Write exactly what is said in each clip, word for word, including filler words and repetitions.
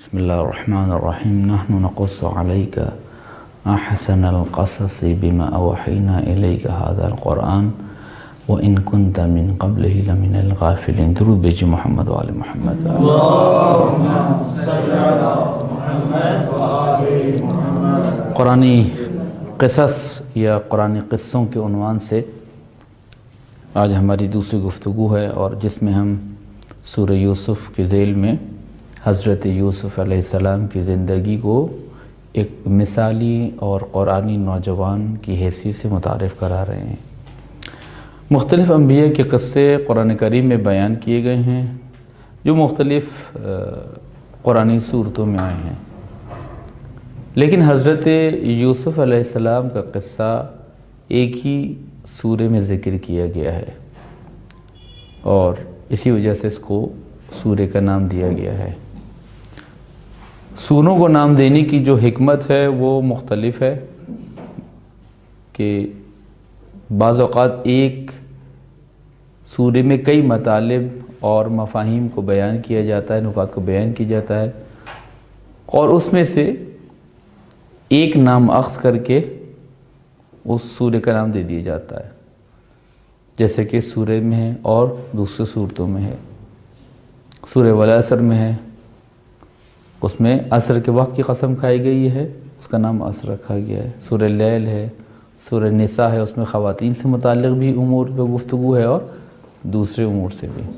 بسم اللہ الرحمن الرحیم نحن نقص علیک احسن القصص بما اوحینا الیک هذا القرآن وان كنت من قبله لمن الغافلین۔ درود بھیجی محمد و آل محمد۔ اللہم صل علی محمد و آل محمد۔ قرآنی قصص یا قرآنی قصوں کے عنوان سے آج ہماری دوسری گفتگو ہے، اور جس میں ہم سورہ یوسف کے ذیل میں حضرت یوسف علیہ السلام کی زندگی کو ایک مثالی اور قرآنی نوجوان کی حیثیت سے متعارف کرا رہے ہیں۔ مختلف انبیاء کے قصے قرآن کریم میں بیان کیے گئے ہیں جو مختلف قرآنی صورتوں میں آئے ہیں، لیکن حضرت یوسف علیہ السلام کا قصہ ایک ہی سورے میں ذکر کیا گیا ہے، اور اسی وجہ سے اس کو سورے کا نام دیا گیا ہے۔ سوروں کو نام دینے کی جو حکمت ہے وہ مختلف ہے کہ بعض اوقات ایک سورے میں کئی مطالب اور مفاہیم کو بیان کیا جاتا ہے، نکات کو بیان کیا جاتا ہے، اور اس میں سے ایک نام اخذ کر کے اس سورے کا نام دے دیا جاتا ہے، جیسے کہ سورے میں ہے اور دوسرے صورتوں میں ہے۔ سورہ والعصر میں ہے، اس میں عصر کے وقت کی قسم کھائی گئی ہے، اس کا نام عصر رکھا گیا ہے۔ سورہ لیل ہے، سورہ نساء ہے، اس میں خواتین سے متعلق بھی امور پہ گفتگو ہے اور دوسرے امور سے بھی۔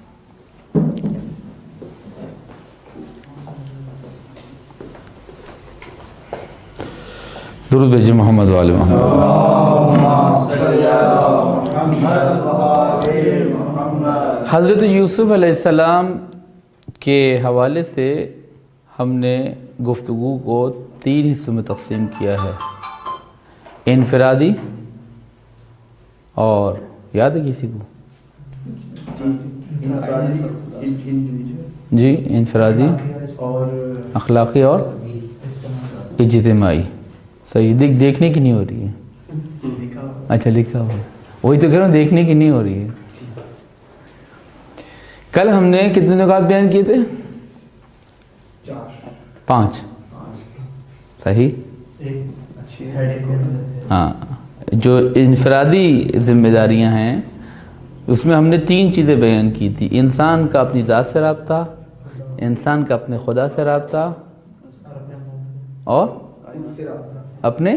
درود بھیجی محمد و آل محمد۔ حضرت یوسف علیہ السلام کے حوالے سے ہم نے گفتگو کو تین حصوں میں تقسیم کیا ہے، انفرادی، اور یاد ہے کسی کو؟ جی انفرادی، اخلاقی اور اجتماعی۔ صحیح، دیکھ دیکھنے کی نہیں ہو رہی ہے، اچھا لکھا ہوا ہے، وہی تو کہہ رہا ہوں، دیکھنے کی نہیں ہو رہی ہے۔ کل ہم نے کتنے نکات بیان کیے تھے؟ پانچ، صحیح؟ ہاں، جو انفرادی ذمہ داریاں ہیں اس میں ہم نے تین چیزیں بیان کی تھی: انسان کا اپنی ذات سے رابطہ، انسان کا اپنے خدا سے رابطہ، اور اپنے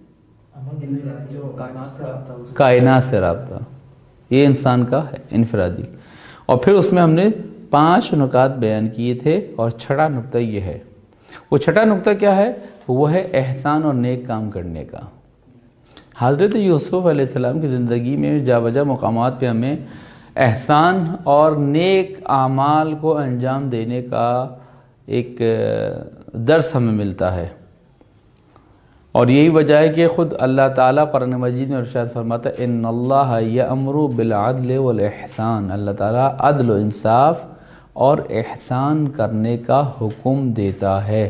کائنات سے رابطہ۔ یہ انسان کا ہے انفرادی، اور پھر اس میں ہم نے پانچ نکات بیان کیے تھے، اور چھٹا نکتہ یہ ہے۔ وہ چھٹا نکتہ کیا ہے؟ وہ ہے احسان اور نیک کام کرنے کا۔ حضرت یوسف علیہ السلام کی زندگی میں جا بجا مقامات پہ ہمیں احسان اور نیک اعمال کو انجام دینے کا ایک درس ہمیں ملتا ہے، اور یہی وجہ ہے کہ خود اللہ تعالیٰ قرآن مجید میں ارشاد فرماتا ہے ان اللہ یأمر بالعدل والاحسان، اللہ تعالیٰ عدل و انصاف اور احسان کرنے کا حکم دیتا ہے۔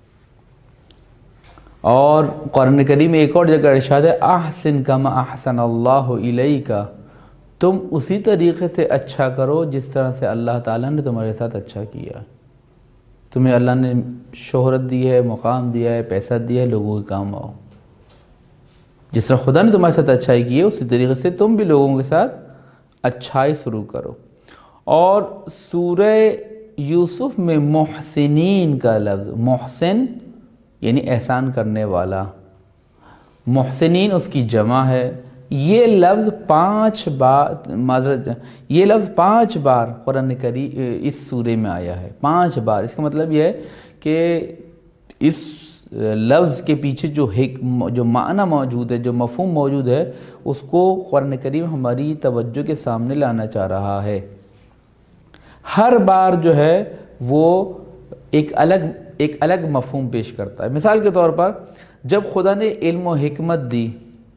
اور قرآن کریم میں ایک اور جگہ ارشاد ہے احسن کما احسن اللہ الیک، تم اسی طریقے سے اچھا کرو جس طرح سے اللہ تعالیٰ نے تمہارے ساتھ اچھا کیا۔ تمہیں اللہ نے شہرت دی ہے، مقام دیا ہے، پیسہ دیا ہے، لوگوں کے کام آؤ۔ جس طرح خدا نے تمہارے ساتھ اچھائی کی ہے اسی طریقے سے تم بھی لوگوں کے ساتھ اچھائی شروع کرو۔ اور سورہ یوسف میں محسنین کا لفظ، محسن یعنی احسان کرنے والا، محسنین اس کی جمع ہے۔ یہ لفظ پانچ بار معذرت یہ لفظ پانچ بار قرآن کریم اس سورے میں آیا ہے، پانچ بار۔ اس کا مطلب یہ ہے کہ اس لفظ کے پیچھے جو حکم جو معنی موجود ہے، جو مفہوم موجود ہے، اس کو قرآن کریم ہماری توجہ کے سامنے لانا چاہ رہا ہے۔ ہر بار جو ہے وہ ایک الگ ایک الگ مفہوم پیش کرتا ہے۔ مثال کے طور پر جب خدا نے علم و حکمت دی،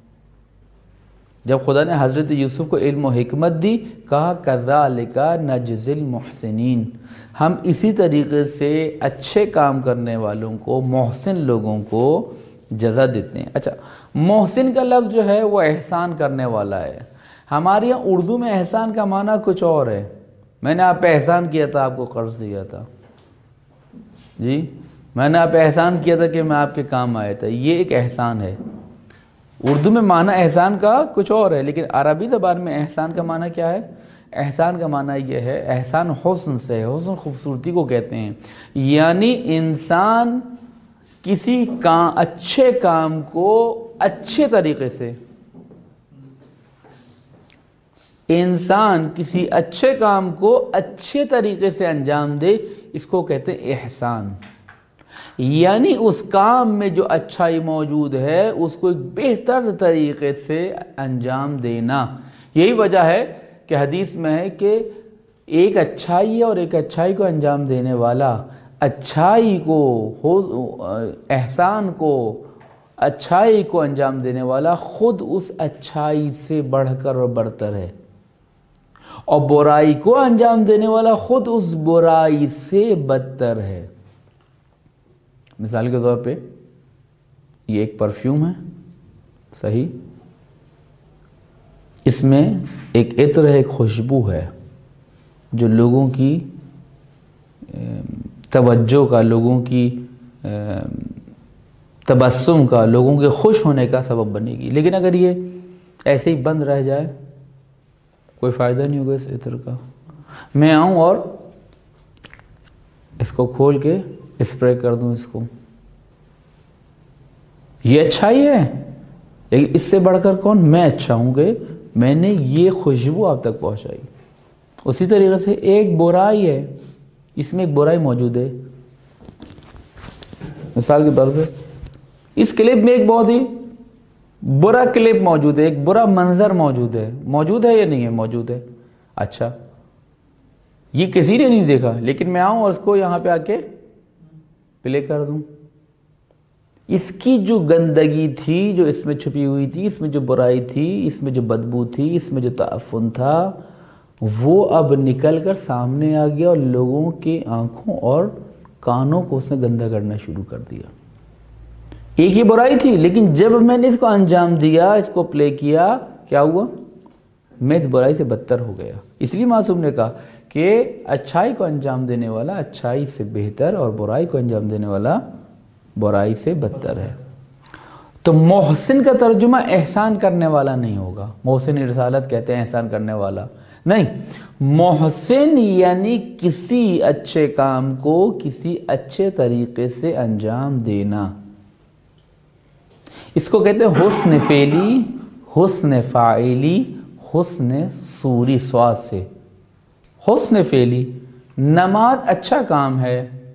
جب خدا نے حضرت یوسف کو علم و حکمت دی، کہا کذالک نجزی المحسنین، ہم اسی طریقے سے اچھے کام کرنے والوں کو، محسن لوگوں کو جزا دیتے ہیں۔ اچھا، محسن کا لفظ جو ہے وہ احسان کرنے والا ہے۔ ہمارے یہاں اردو میں احسان کا معنی کچھ اور ہے۔ میں نے آپ پہ احسان کیا تھا، آپ کو قرض دیا تھا، جی میں نے آپ احسان کیا تھا کہ میں آپ کے کام آیا تھا، یہ ایک احسان ہے۔ اردو میں معنی احسان کا کچھ اور ہے، لیکن عربی زبان میں احسان کا معنی کیا ہے؟ احسان کا معنی یہ ہے، احسان حسن سے ہے، حسن خوبصورتی کو کہتے ہیں، یعنی انسان کسی کام اچھے کام کو اچھے طریقے سے انسان کسی اچھے کام کو اچھے طریقے سے انجام دے، اس کو کہتے ہیں احسان۔ یعنی اس کام میں جو اچھائی موجود ہے اس کو ایک بہتر طریقے سے انجام دینا۔ یہی وجہ ہے کہ حدیث میں ہے کہ ایک اچھائی ہے اور ایک اچھائی کو انجام دینے والا، اچھائی کو احسان کو اچھائی کو انجام دینے والا خود اس اچھائی سے بڑھ کر اور برتر ہے، اور برائی کو انجام دینے والا خود اس برائی سے بدتر ہے۔ مثال کے طور پہ یہ ایک پرفیوم ہے، صحیح، اس میں ایک عطر ہے، ایک خوشبو ہے جو لوگوں کی توجہ کا، لوگوں کی تبسم کا، لوگوں کے خوش ہونے کا سبب بنے گی، لیکن اگر یہ ایسے ہی بند رہ جائے کوئی فائدہ نہیں ہوگا اس عطر کا۔ میں آؤں اور اس کو کھول کے اسپرے کر دوں اس کو، یہ اچھائی ہے، لیکن اس سے بڑھ کر کون؟ میں اچھا ہوں کہ میں نے یہ خوشبو آپ تک پہنچائی۔ اسی طریقے سے ایک برائی ہے، اس میں ایک برائی موجود ہے۔ مثال کے طور پہ اس کلپ میں ایک بہت ہی برا کلپ موجود ہے، ایک برا منظر موجود ہے، موجود ہے یا نہیں ہے؟ موجود ہے۔ اچھا، یہ کسی نے نہیں دیکھا، لیکن میں آؤں اور اس کو یہاں پہ آ کے پلے کر دوں، اس کی جو گندگی تھی جو اس میں چھپی ہوئی تھی، اس میں جو برائی تھی، اس میں جو بدبو تھی، اس میں جو تعفن تھا، وہ اب نکل کر سامنے آ گیا اور لوگوں کی آنکھوں اور کانوں کو اس نے گندا کرنا شروع کر دیا۔ ایک ہی برائی تھی، لیکن جب میں نے اس کو انجام دیا، اس کو پلے کیا، کیا ہوا؟ میں اس برائی سے بدتر ہو گیا۔ اس لیے معصوم نے کہا کہ اچھائی کو انجام دینے والا اچھائی سے بہتر اور برائی کو انجام دینے والا برائی سے بدتر ہے۔ تو محسن کا ترجمہ احسان کرنے والا نہیں ہوگا، محسن رسالت کہتے ہیں احسان کرنے والا نہیں، محسن یعنی کسی اچھے کام کو کسی اچھے طریقے سے انجام دینا، اس کو کہتے ہیں حسن فعلی، حسن فاعلی، حسن صوری، سواد سے۔ حسن فعلی، نماز اچھا کام ہے،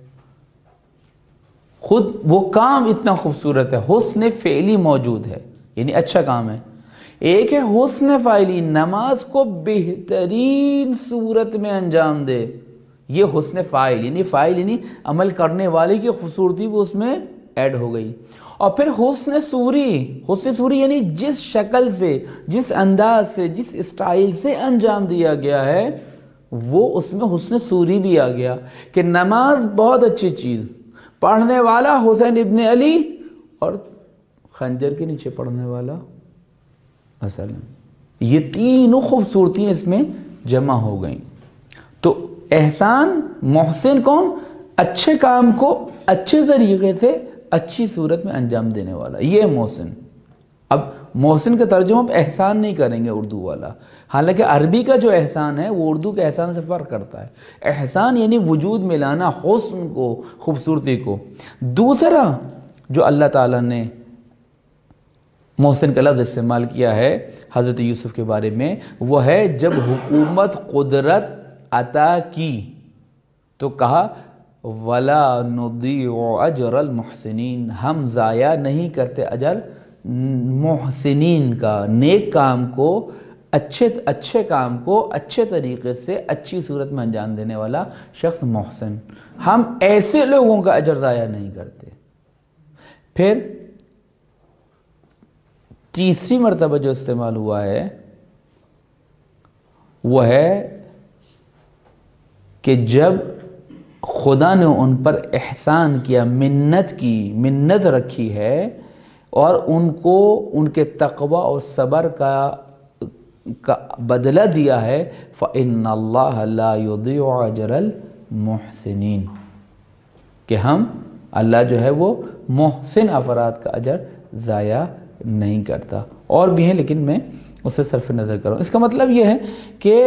خود وہ کام اتنا خوبصورت ہے، حسن فعلی موجود ہے، یعنی اچھا کام ہے۔ ایک ہے حسن فعلی، نماز کو بہترین صورت میں انجام دے، یہ حسن فاعل، یعنی فاعل یعنی عمل کرنے والے کی خوبصورتی بھی اس میں ایڈ ہو گئی۔ اور پھر حسن صوری، حسن صوری یعنی جس شکل سے، جس انداز سے، جس اسٹائل سے انجام دیا گیا ہے، وہ اس میں حسن صوری بھی آ گیا کہ نماز بہت اچھی چیز، پڑھنے والا حسین ابن علی اور خنجر کے نیچے پڑھنے والا مثلا، یہ تینوں خوبصورتیاں اس میں جمع ہو گئیں۔ تو احسان، محسن کون؟ اچھے کام کو اچھے طریقے سے اچھی صورت میں انجام دینے والا، یہ ہے محسن۔ اب محسن کا ترجمہ اب احسان نہیں کریں گے اردو والا، حالانکہ عربی کا جو احسان ہے وہ اردو کے احسان سے فرق کرتا ہے۔ احسان یعنی وجود میں لانا حسن کو، خوبصورتی کو۔ دوسرا جو اللہ تعالیٰ نے محسن کا لفظ استعمال کیا ہے حضرت یوسف کے بارے میں، وہ ہے جب حکومت قدرت عطا کی تو کہا وَلَا نُضِيعُ أَجْرَ الْمُحْسِنِينَ، ہم ضائع نہیں کرتے اجر محسنین کا، نیک کام کو، اچھے اچھے کام کو اچھے طریقے سے اچھی صورت میں انجام دینے والا شخص محسن، ہم ایسے لوگوں کا اجر ضائع نہیں کرتے۔ پھر تیسری مرتبہ جو استعمال ہوا ہے وہ ہے کہ جب خدا نے ان پر احسان کیا، منت کی، منت رکھی ہے، اور ان کو ان کے تقوی اور صبر کا کا بدلہ دیا ہے، فَإِنَّ اللَّهَ لَا يُضِيعُ أَجْرَ الْمُحْسِنِينَ۔ کہ ہم اللہ جو ہے وہ محسن افراد کا اجر ضائع نہیں کرتا. اور بھی ہیں لیکن میں اسے صرف نظر کروں. اس کا مطلب یہ ہے کہ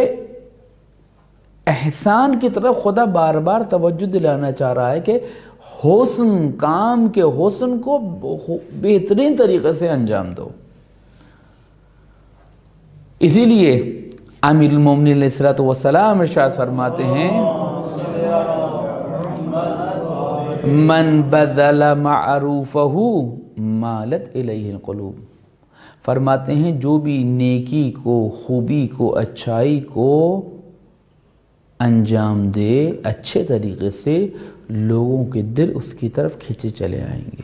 احسان کی طرف خدا بار بار توجہ دلانا چاہ رہا ہے کہ حسن کام کے حسن کو بہترین طریقے سے انجام دو. اسی لیے امیر المومنین علیہ الصلوۃ والسلام ارشاد فرماتے ہیں من بذل معروفہ مالت الیہ القلوب. فرماتے ہیں جو بھی نیکی کو، خوبی کو، اچھائی کو انجام دے اچھے طریقے سے، لوگوں کے دل اس کی طرف کھینچے چلے آئیں گے.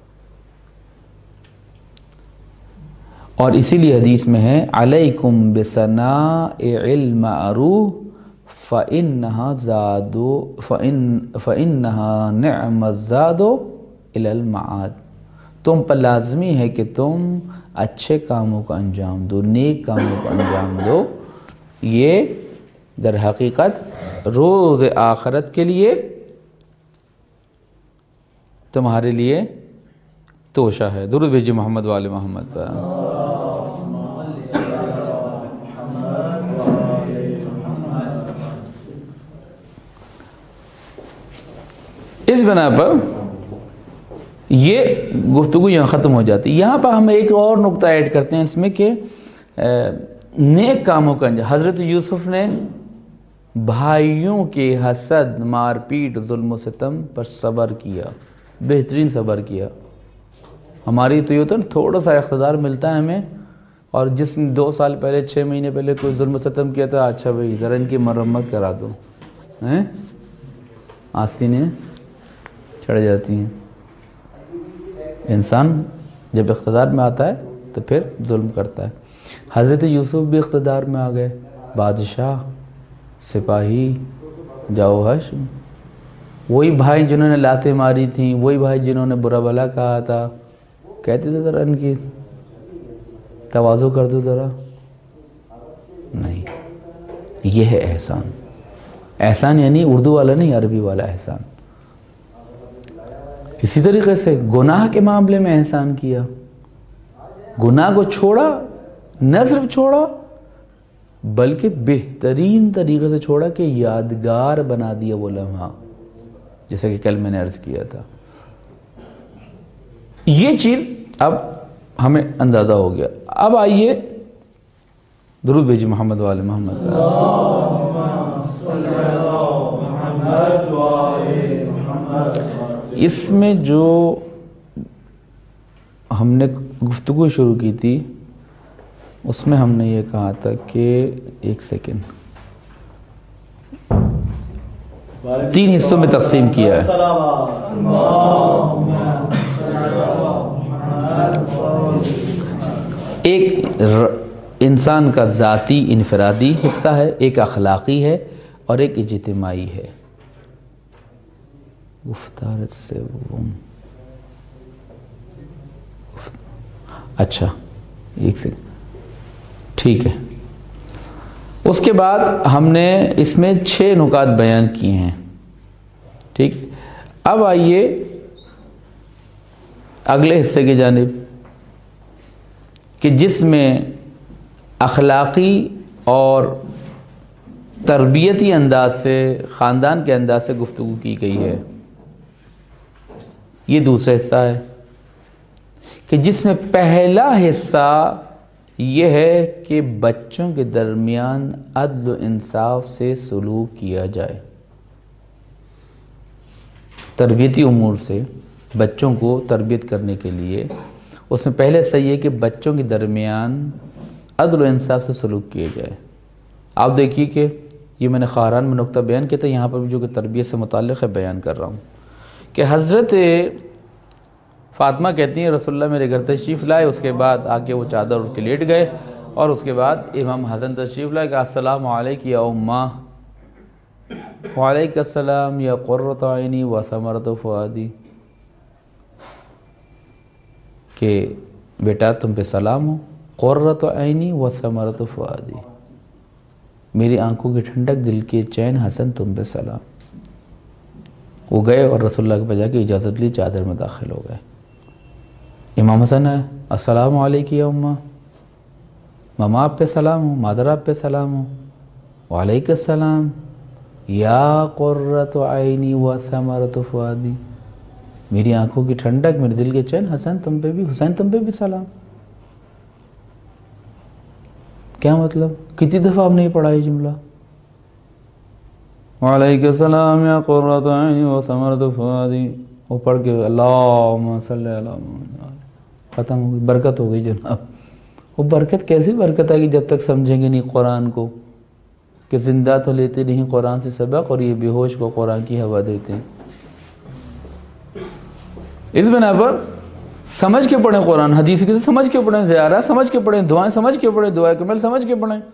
اور اسی لیے حدیث میں ہے علیکم بصناع المعروف فإنہا زادو فإنہا نعم الزاد الی المعاد. تم پر لازمی ہے کہ تم اچھے کاموں کا انجام دو، نیک کاموں کا انجام دو. یہ در حقیقت روز آخرت کے لیے تمہارے لیے توشہ ہے. درود بھیجیے محمد وآل محمد پر. اس بنا پر یہ گفتگو یہاں ختم ہو جاتی. یہاں پر ہم ایک اور نقطہ ایڈ کرتے ہیں اس میں کہ نیک کاموں کا انجام. حضرت یوسف نے بھائیوں کے حسد، مار پیٹ، ظلم و ستم پر صبر کیا، بہترین صبر کیا. ہماری تو یہ ہوتا ہے تھوڑا سا اقتدار ملتا ہے ہمیں، اور جس نے دو سال پہلے، چھ مہینے پہلے کوئی ظلم و ستم کیا تھا، اچھا بھائی ذرا ان کی مرمت کرا دو، ہیں آستینیں چڑھ جاتی ہیں. انسان جب اقتدار میں آتا ہے تو پھر ظلم کرتا ہے. حضرت یوسف بھی اقتدار میں آ گئے، بادشاہ، سپاہی، جاؤ حشم. وہی بھائی جنہوں نے لاتیں ماری تھیں، وہی بھائی جنہوں نے برا بھلا کہا تھا، کہتے تھے ذرا ان کی تواضع کر دو ذرا. نہیں، یہ ہے احسان. احسان یعنی اردو والا نہیں، عربی والا احسان. اسی طریقے سے گناہ کے معاملے میں احسان کیا، گناہ کو چھوڑا، نہ صرف چھوڑا بلکہ بہترین طریقے سے چھوڑا کہ یادگار بنا دیا وہ لمحہ، جیسا کہ کل میں نے عرض کیا تھا. یہ چیز اب ہمیں اندازہ ہو گیا. اب آئیے درود بھیجیے محمد والے محمد. اس میں جو ہم نے گفتگو شروع کی تھی اس میں ہم نے یہ کہا تھا کہ ایک سیکنڈ تین حصوں میں تقسیم کیا ہے. ایک انسان کا ذاتی انفرادی حصہ ہے، ایک اخلاقی ہے، اور ایک اجتماعی ہے. گفتار سے اچھا ایک سیکنڈ ٹھیک ہے. اس کے بعد ہم نے اس میں چھ نکات بیان کیے ہیں. ٹھیک، اب آئیے اگلے حصے کی جانب کہ جس میں اخلاقی اور تربیتی انداز سے، خاندان کے انداز سے گفتگو کی گئی ہے. یہ دوسرا حصہ ہے کہ جس میں پہلا حصہ یہ ہے کہ بچوں کے درمیان عدل و انصاف سے سلوک کیا جائے. تربیتی امور سے بچوں کو تربیت کرنے کے لیے اس میں پہلے صحیح ہے کہ بچوں کے درمیان عدل و انصاف سے سلوک کیا جائے. آپ دیکھیے کہ یہ میں نے خاران میں نقطہ بیان کیا تھا، یہاں پر بھی جو کہ تربیت سے متعلق ہے بیان کر رہا ہوں کہ حضرت فاطمہ کہتی ہیں رسول اللہ میرے گھر تشریف لائے، اس کے بعد آ کے وہ چادر اٹھ کے لیٹ گئے، اور اس کے بعد امام حسن تشریف لائے کہ السلام علیک یا اماں. وعلیک السلام یا قرۃ عینی و ثمرۃ فؤادی، کہ بیٹا تم پہ سلام ہو، قرۃ عینی و ثمرۃ فؤادی، میری آنکھوں کی ٹھنڈک، دل کے چین حسن تم پہ سلام. وہ گئے اور رسول اللہ کے پاس جا کے اجازت لی، چادر میں داخل ہو گئے۔ امام حسن ہے، السلام علیکم یا اماں، ماما آپ پہ سلام ہو، مادر آپ پہ سلام ہو۔ وعلیکم السلام یا قرۃ عینی و ثمرۃ فؤادی، میری آنکھوں کی ٹھنڈک، میرے دل کے چین، حسن تم پہ بھی، حسین تم پہ بھی سلام۔ کیا مطلب؟ کتنی دفعہ آپ نے پڑھا یہ جملہ؟ وعلیکم السلام یا قرۃ عینی و ثمرۃ فؤادی، وہ پڑھ کے اللہم صلی علی محمد، ختم ہو گئی، برکت ہو گئی جناب۔ وہ برکت کیسی برکت آئے گی جب تک سمجھیں گے نہیں قرآن کو، کہ زندہ تو لیتے نہیں قرآن سے سبق، اور یہ بے ہوش کو قرآن کی ہوا دیتے ہیں۔ اس بنا پر سمجھ کے پڑھیں قرآن، حدیث کے سمجھ کے پڑھیں، زیارہ سمجھ کے پڑھیں، دعائیں سمجھ کے پڑھیں، دعائیں کمل سمجھ کے پڑھیں۔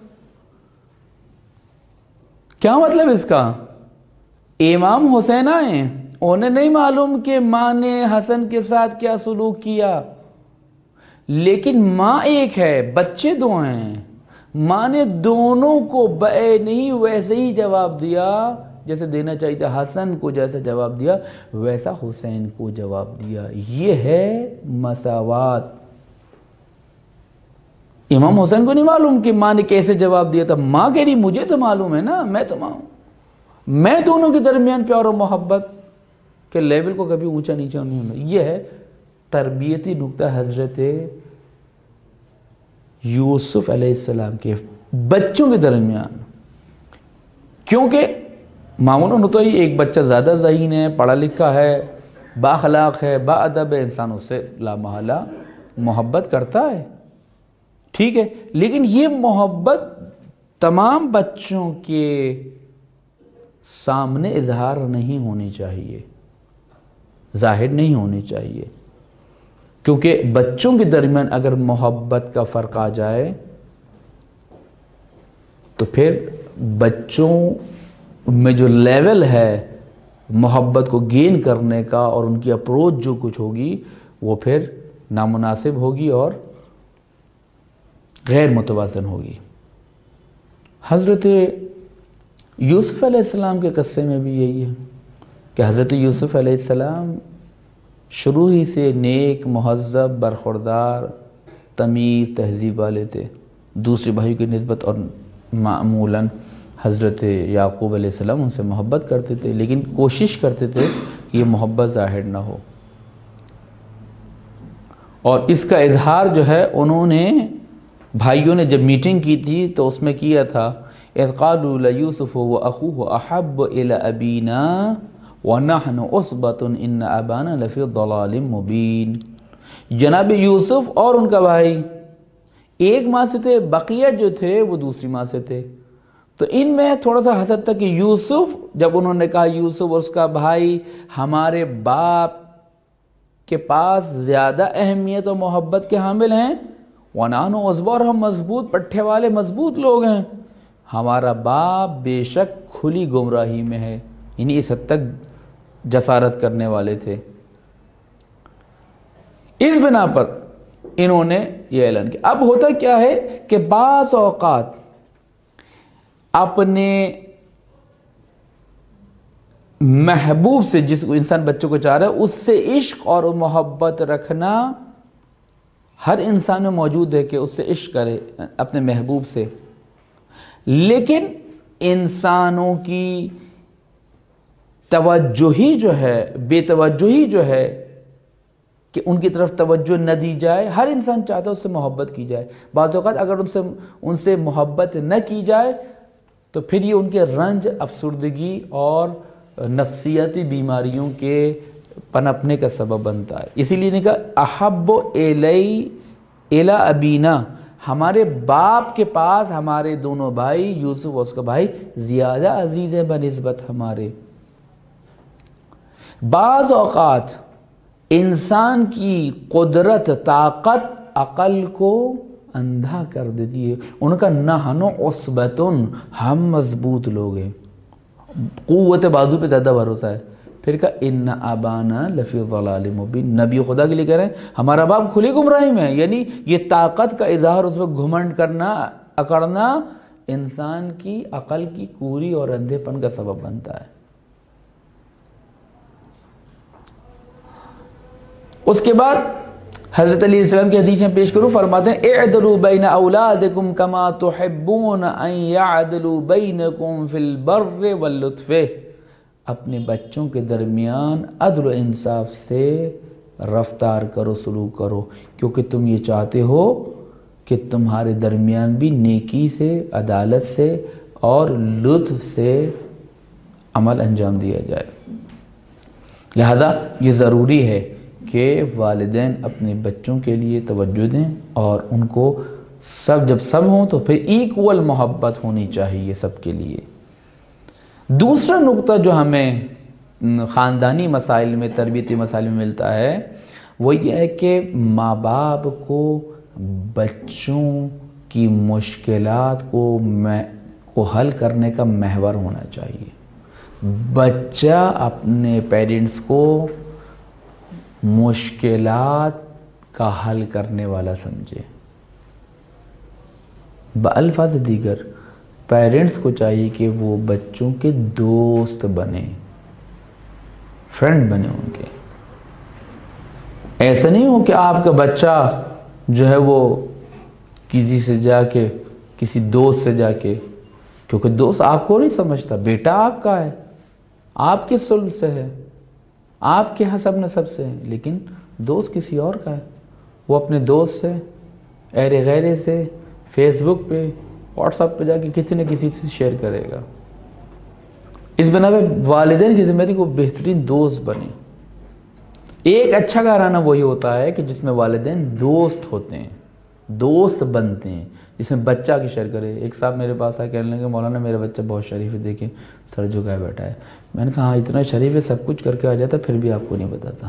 کیا مطلب اس کا؟ امام حسین آئے، انہیں نہیں معلوم کہ ماں نے حسن کے ساتھ کیا سلوک کیا، لیکن ماں ایک ہے، بچے دو ہیں، ماں نے دونوں کو بے نہیں ویسے ہی جواب دیا جیسے دینا چاہیے تھا، حسن کو جیسا جواب دیا ویسا حسین کو جواب دیا۔ یہ ہے مساوات۔ امام حسین کو نہیں معلوم کہ ماں نے کیسے جواب دیا تھا، ماں کہہ رہی مجھے تو معلوم ہے نا، میں تو ماں ہوں، میں دونوں کے درمیان پیار و محبت کے لیول کو کبھی اونچا نیچا نہیں ہونا۔ یہ ہے تربیتی نقطہ حضرت یوسف علیہ السلام کے بچوں کے درمیان، کیونکہ معمولاً ہوتا ہی ایک بچہ زیادہ ذہین ہے، پڑھا لکھا ہے، با اخلاق ہے، با ادب ہے، انسان اس سے لا محالہ محبت کرتا ہے، ٹھیک ہے، لیکن یہ محبت تمام بچوں کے سامنے اظہار نہیں ہونی چاہیے، ظاہر نہیں ہونی چاہیے، کیونکہ بچوں کے درمیان اگر محبت کا فرق آ جائے تو پھر بچوں میں جو لیول ہے محبت کو گین کرنے کا اور ان کی اپروچ جو کچھ ہوگی وہ پھر نامناسب ہوگی اور غیر متوازن ہوگی۔ حضرت یوسف علیہ السلام کے قصے میں بھی یہی ہے کہ حضرت یوسف علیہ السلام شروع ہی سے نیک، مہذب، برخوردار، تمیز، تہذیب والے تھے، دوسرے بھائیوں کی نسبت، اور معمولاً حضرت یعقوب علیہ السلام ان سے محبت کرتے تھے، لیکن کوشش کرتے تھے کہ یہ محبت ظاہر نہ ہو، اور اس کا اظہار جو ہے انہوں نے بھائیوں نے جب میٹنگ کی تھی تو اس میں کیا تھا، اذ قالوا لیوسف واخوہ احب الی ابینا وَنَحْنُ عُصْبَةٌ إِنَّ أَبَانَا لَفِي ضَلَالٍ مُبِينٍ، جناب یوسف اور ان کا بھائی ایک ماں سے تھے، بقیہ جو تھے وہ دوسری ماں سے تھے، تو ان میں تھوڑا سا حسد تھا کہ یوسف، جب انہوں نے کہا یوسف اور اس کا بھائی ہمارے باپ کے پاس زیادہ اہمیت و محبت کے حامل ہیں، وَنَحْنُ عُصْبَةٌ، اور ہم مضبوط پٹھے والے مضبوط لوگ ہیں، ہمارا باپ بے شک کھلی گمراہی میں ہے، یعنی اس حد تک جسارت کرنے والے تھے۔ اس بنا پر انہوں نے یہ اعلان کیا۔ اب ہوتا کیا ہے کہ بعض اوقات اپنے محبوب سے، جس کو انسان بچوں کو چاہ رہا ہے، اس سے عشق اور محبت رکھنا ہر انسان میں موجود ہے کہ اس سے عشق کرے اپنے محبوب سے، لیکن انسانوں کی توجہی جو ہے، بے توجہی جو ہے کہ ان کی طرف توجہ نہ دی جائے، ہر انسان چاہتا ہے اس سے محبت کی جائے، بعض اوقات اگر ان سے ان سے محبت نہ کی جائے تو پھر یہ ان کے رنج، افسردگی اور نفسیاتی بیماریوں کے پنپنے کا سبب بنتا ہے۔ اسی لیے نے کہا احب الی الی ابینا، ہمارے باپ کے پاس ہمارے دونوں بھائی یوسف اور اس کا بھائی زیادہ عزیز ہیں بنسبت ہمارے۔ بعض اوقات انسان کی قدرت، طاقت عقل کو اندھا کر دیتی ہے۔ ان کا نحن عصبتن، ہم مضبوط لوگ ہیں، قوت بازو پہ زیادہ بھروسہ ہے۔ پھر کہا ان ابانا لفی ضلال مبین، نبی خدا کے لیے کہہ رہے ہیں ہمارا باپ کھلی گمراہی میں ہے، یعنی یہ طاقت کا اظہار، اس میں گھمنڈ کرنا، اکڑنا انسان کی عقل کی کوری اور اندھے پن کا سبب بنتا ہے۔ اس کے بعد حضرت علیہ السلام کی حدیث میں پیش کروں، فرماتے ہیں اعدلوا بین اولادکم کما تحبون ان یعدلوا بینکم فی البر واللطف، اپنے بچوں کے درمیان عدل و انصاف سے رفتار کرو، سلوک کرو، کیونکہ تم یہ چاہتے ہو کہ تمہارے درمیان بھی نیکی سے، عدالت سے اور لطف سے عمل انجام دیا جائے۔ لہذا یہ ضروری ہے کہ والدین اپنے بچوں کے لیے توجہ دیں، اور ان کو سب جب سب ہوں تو پھر ایکول محبت ہونی چاہیے سب کے لیے۔ دوسرا نقطہ جو ہمیں خاندانی مسائل میں، تربیتی مسائل میں ملتا ہے، وہ یہ ہے کہ ماں باپ کو بچوں کی مشکلات کو کو حل کرنے کا محور ہونا چاہیے۔ بچہ اپنے پیرنٹس کو مشکلات کا حل کرنے والا سمجھے۔ بالفاظ دیگر پیرنٹس کو چاہیے کہ وہ بچوں کے دوست بنے، فرینڈ بنے ان کے۔ ایسا نہیں ہو کہ آپ کا بچہ جو ہے وہ کسی سے جا کے، کسی دوست سے جا کے، کیونکہ دوست آپ کو نہیں سمجھتا، بیٹا آپ کا ہے، آپ کے سلب سے ہے، آپ کے حسب نسب سے ہے، لیکن دوست کسی اور کا ہے۔ وہ اپنے دوست سے، ایرے غیرے سے، فیس بک پہ، واٹس ایپ پہ جا کے کسی نہ کسی سے شیئر کرے گا۔ اس بنا پہ والدین کی ذمہ داری کو بہترین دوست بنے۔ ایک اچھا گھرانہ وہی ہوتا ہے کہ جس میں والدین دوست ہوتے ہیں، دوست بنتے ہیں، جس میں بچہ کی شیئر کرے۔ ایک صاحب میرے پاس آ کہنے لگے مولانا میرا بچہ بہت شریف ہے، دیکھیں سر جھکائے بیٹھا ہے۔ میں نے کہا ہاں اتنا شریف ہے، سب کچھ کر کے آ جاتا پھر بھی آپ کو نہیں بتاتا۔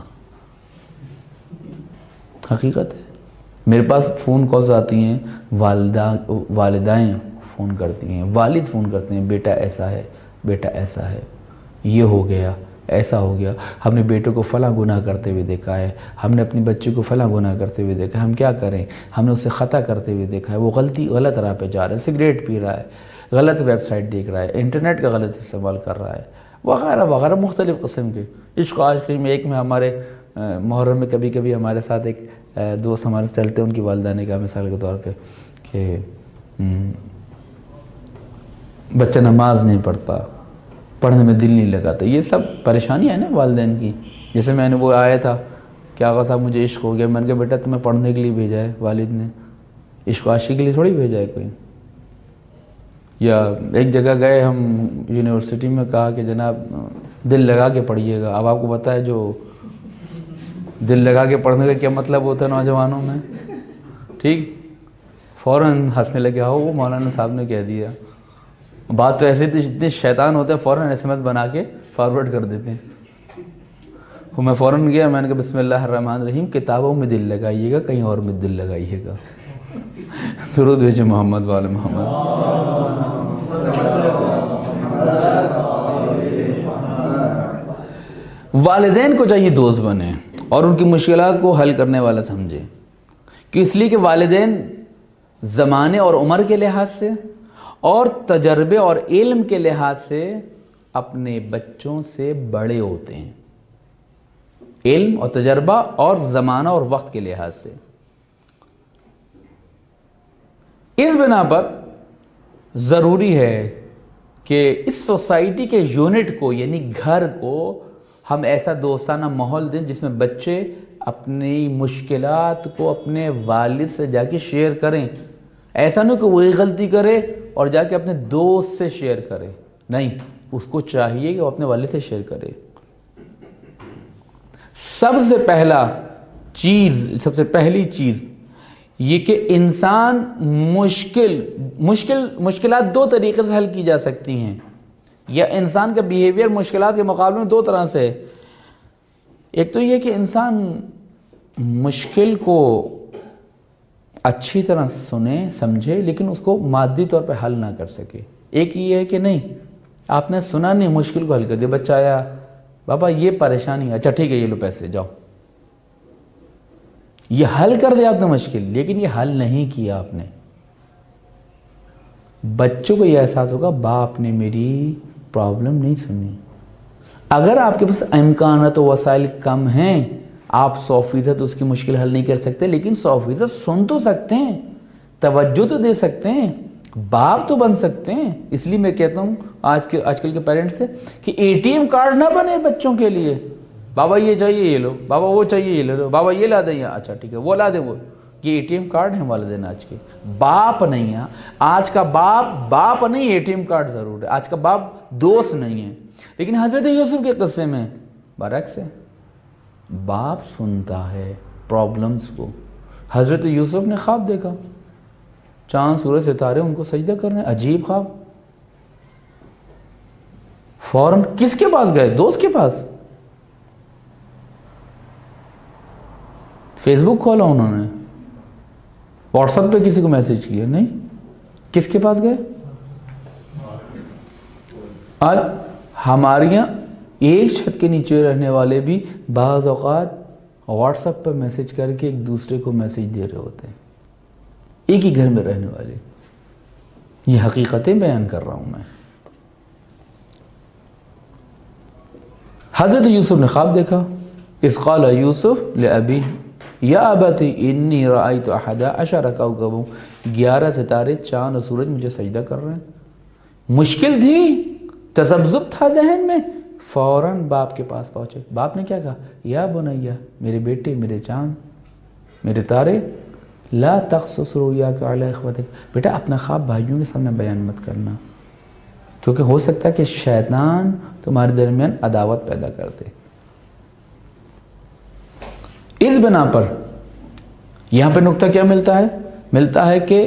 حقیقت ہے، میرے پاس فون کالز آتی ہیں، والدہ والدائیں فون کرتی ہیں، والد فون کرتے ہیں، بیٹا ایسا ہے، بیٹا ایسا ہے، یہ ہو گیا، ایسا ہو گیا، ہم نے بیٹے کو فلاں گناہ کرتے ہوئے دیکھا ہے، ہم نے اپنی بچی کو فلاں گناہ کرتے ہوئے دیکھا ہے، ہم کیا کریں، ہم نے اسے خطا کرتے ہوئے دیکھا ہے، وہ غلطی غلط راہ پہ جا رہا ہے، سگریٹ پی رہا ہے، غلط ویب سائٹ دیکھ رہا ہے، انٹرنیٹ کا غلط استعمال کر رہا ہے، وغیرہ وغیرہ مختلف قسم کے عشق و عاشقی میں۔ ایک میں ہمارے محرم میں کبھی کبھی ہمارے ساتھ ایک دوست ہمارے چلتے ہیں، ان کی والدہ نے کہا مثال کے طور پہ کہ بچہ نماز نہیں پڑھتا، پڑھنے میں دل نہیں لگاتا۔ یہ سب پریشانیاں ہیں نا والدین کی۔ جیسے میں نے وہ آیا تھا کہ آغا صاحب مجھے عشق ہو گیا، میں نے کہا بیٹا تمہیں پڑھنے کے لیے بھیجا ہے والد نے، عشق و عاشقی کے لیے تھوڑی بھیجا ہے کوئی۔ یا ایک جگہ گئے ہم یونیورسٹی میں، کہا کہ جناب دل لگا کے پڑھیے گا۔ اب آپ کو پتہ ہے جو دل لگا کے پڑھنے کا کیا مطلب ہوتا ہے نوجوانوں میں، ٹھیک؟ فوراً ہنسنے لگے، ہاں وہ مولانا صاحب نے کہہ دیا۔ بات تو ایسے اتنے شیطان ہوتے ہیں، فوراً ایس ایم ایس بنا کے فارورڈ کر دیتے ہیں۔ وہ میں فوراً گیا، میں نے کہا بسم اللہ الرحمن الرحیم، کتابوں میں دل لگائیے گا، کہیں اور میں دل لگائیے گا۔ درود بھیجے محمد وعلی محمد۔ والدین کو چاہیے دوست بنے اور ان کی مشکلات کو حل کرنے والا سمجھے، کہ اس لیے کہ والدین زمانے اور عمر کے لحاظ سے اور تجربے اور علم کے لحاظ سے اپنے بچوں سے بڑے ہوتے ہیں، علم اور تجربہ اور زمانہ اور وقت کے لحاظ سے۔ اس بنا پر ضروری ہے کہ اس سوسائٹی کے یونٹ کو یعنی گھر کو ہم ایسا دوستانہ ماحول دیں جس میں بچے اپنی مشکلات کو اپنے والد سے جا کے شیئر کریں۔ ایسا نہیں کہ وہی غلطی کرے اور جا کے اپنے دوست سے شیئر کرے، نہیں، اس کو چاہیے کہ وہ اپنے والد سے شیئر کرے۔ سب سے پہلا چیز سب سے پہلی چیز یہ کہ انسان مشکل مشکل مشکلات دو طریقے سے حل کی جا سکتی ہیں، یا انسان کا بیہیویئر مشکلات کے مقابلے میں دو طرح سے۔ ایک تو یہ کہ انسان مشکل کو اچھی طرح سنے سمجھے لیکن اس کو مادی طور پہ حل نہ کر سکے۔ ایک یہ ہے کہ نہیں، آپ نے سنا نہیں، مشکل کو حل کر دیا۔ بچہ آیا، بابا یہ پریشانی ہے، اچھا ٹھیک ہے یہ لو پیسے جاؤ، یہ حل کر دیا آپ نے مشکل، لیکن یہ حل نہیں کیا آپ نے۔ بچوں کو یہ احساس ہوگا باپ نے میری پرابلم نہیں سنی۔ اگر آپ کے پاس امکانات و وسائل کم ہیں، آپ سو فیصد اس کی مشکل حل نہیں کر سکتے، لیکن سو فیصد سن تو سکتے ہیں، توجہ تو دے سکتے ہیں، باپ تو بن سکتے ہیں۔ اس لیے میں کہتا ہوں آج کے آج کل کے پیرنٹس سے کہ اے ٹی ایم کارڈ نہ بنے بچوں کے لیے، بابا یہ چاہیے یہ لو، بابا وہ چاہیے یہ لے لو، بابا یہ لا دیں یا اچھا ٹھیک ہے وہ لا دیں۔ وہ یہ اے ٹی ایم کارڈ ہیں والدین آج کے، باپ نہیں ہے آج کا باپ، باپ نہیں اے ٹی ایم کارڈ ضرور ہے، آج کا باپ دوست نہیں ہے۔ لیکن حضرت یوسف کے قصے میں برعکس ہے، باپ سنتا ہے پرابلمز کو۔ حضرت یوسف نے خواب دیکھا، چاند سورج ستارے ان کو سجدہ کر رہے ہیں، عجیب خواب۔ فوراً کس کے پاس گئے؟ دوست کے پاس۔ فیس بک کھولا انہوں نے، واٹس ایپ پہ کسی کو میسج کیا؟ نہیں، کس کے پاس گئے؟ آج ہمارے یہاں ایک چھت کے نیچے رہنے والے بھی بعض اوقات واٹس ایپ پر میسج کر کے ایک دوسرے کو میسج دے رہے ہوتے ہیں، ایک ہی گھر میں رہنے والے۔ یہ حقیقتیں بیان کر رہا ہوں میں۔ حضرت یوسف نے خواب دیکھا، اذ قال یوسف لأبیہ یا ابت انی رأیت احد عشر کوکبا، گیارہ ستارے چاند اور سورج مجھے سجدہ کر رہے ہیں۔ مشکل تھی، تذبذب تھا ذہن میں، فوراً باپ کے پاس پہنچے۔ باپ نے کیا کہا؟ یا بنیا، میرے بیٹے، میرے چاند، میرے تارے، لا تقصص رؤیاک علی اخوتک، بیٹا اپنا خواب بھائیوں کے سامنے بیان مت کرنا، کیونکہ ہو سکتا ہے کہ شیطان تمہارے درمیان عداوت پیدا کر دے۔ اس بنا پر یہاں پہ نقطہ کیا ملتا ہے؟ ملتا ہے کہ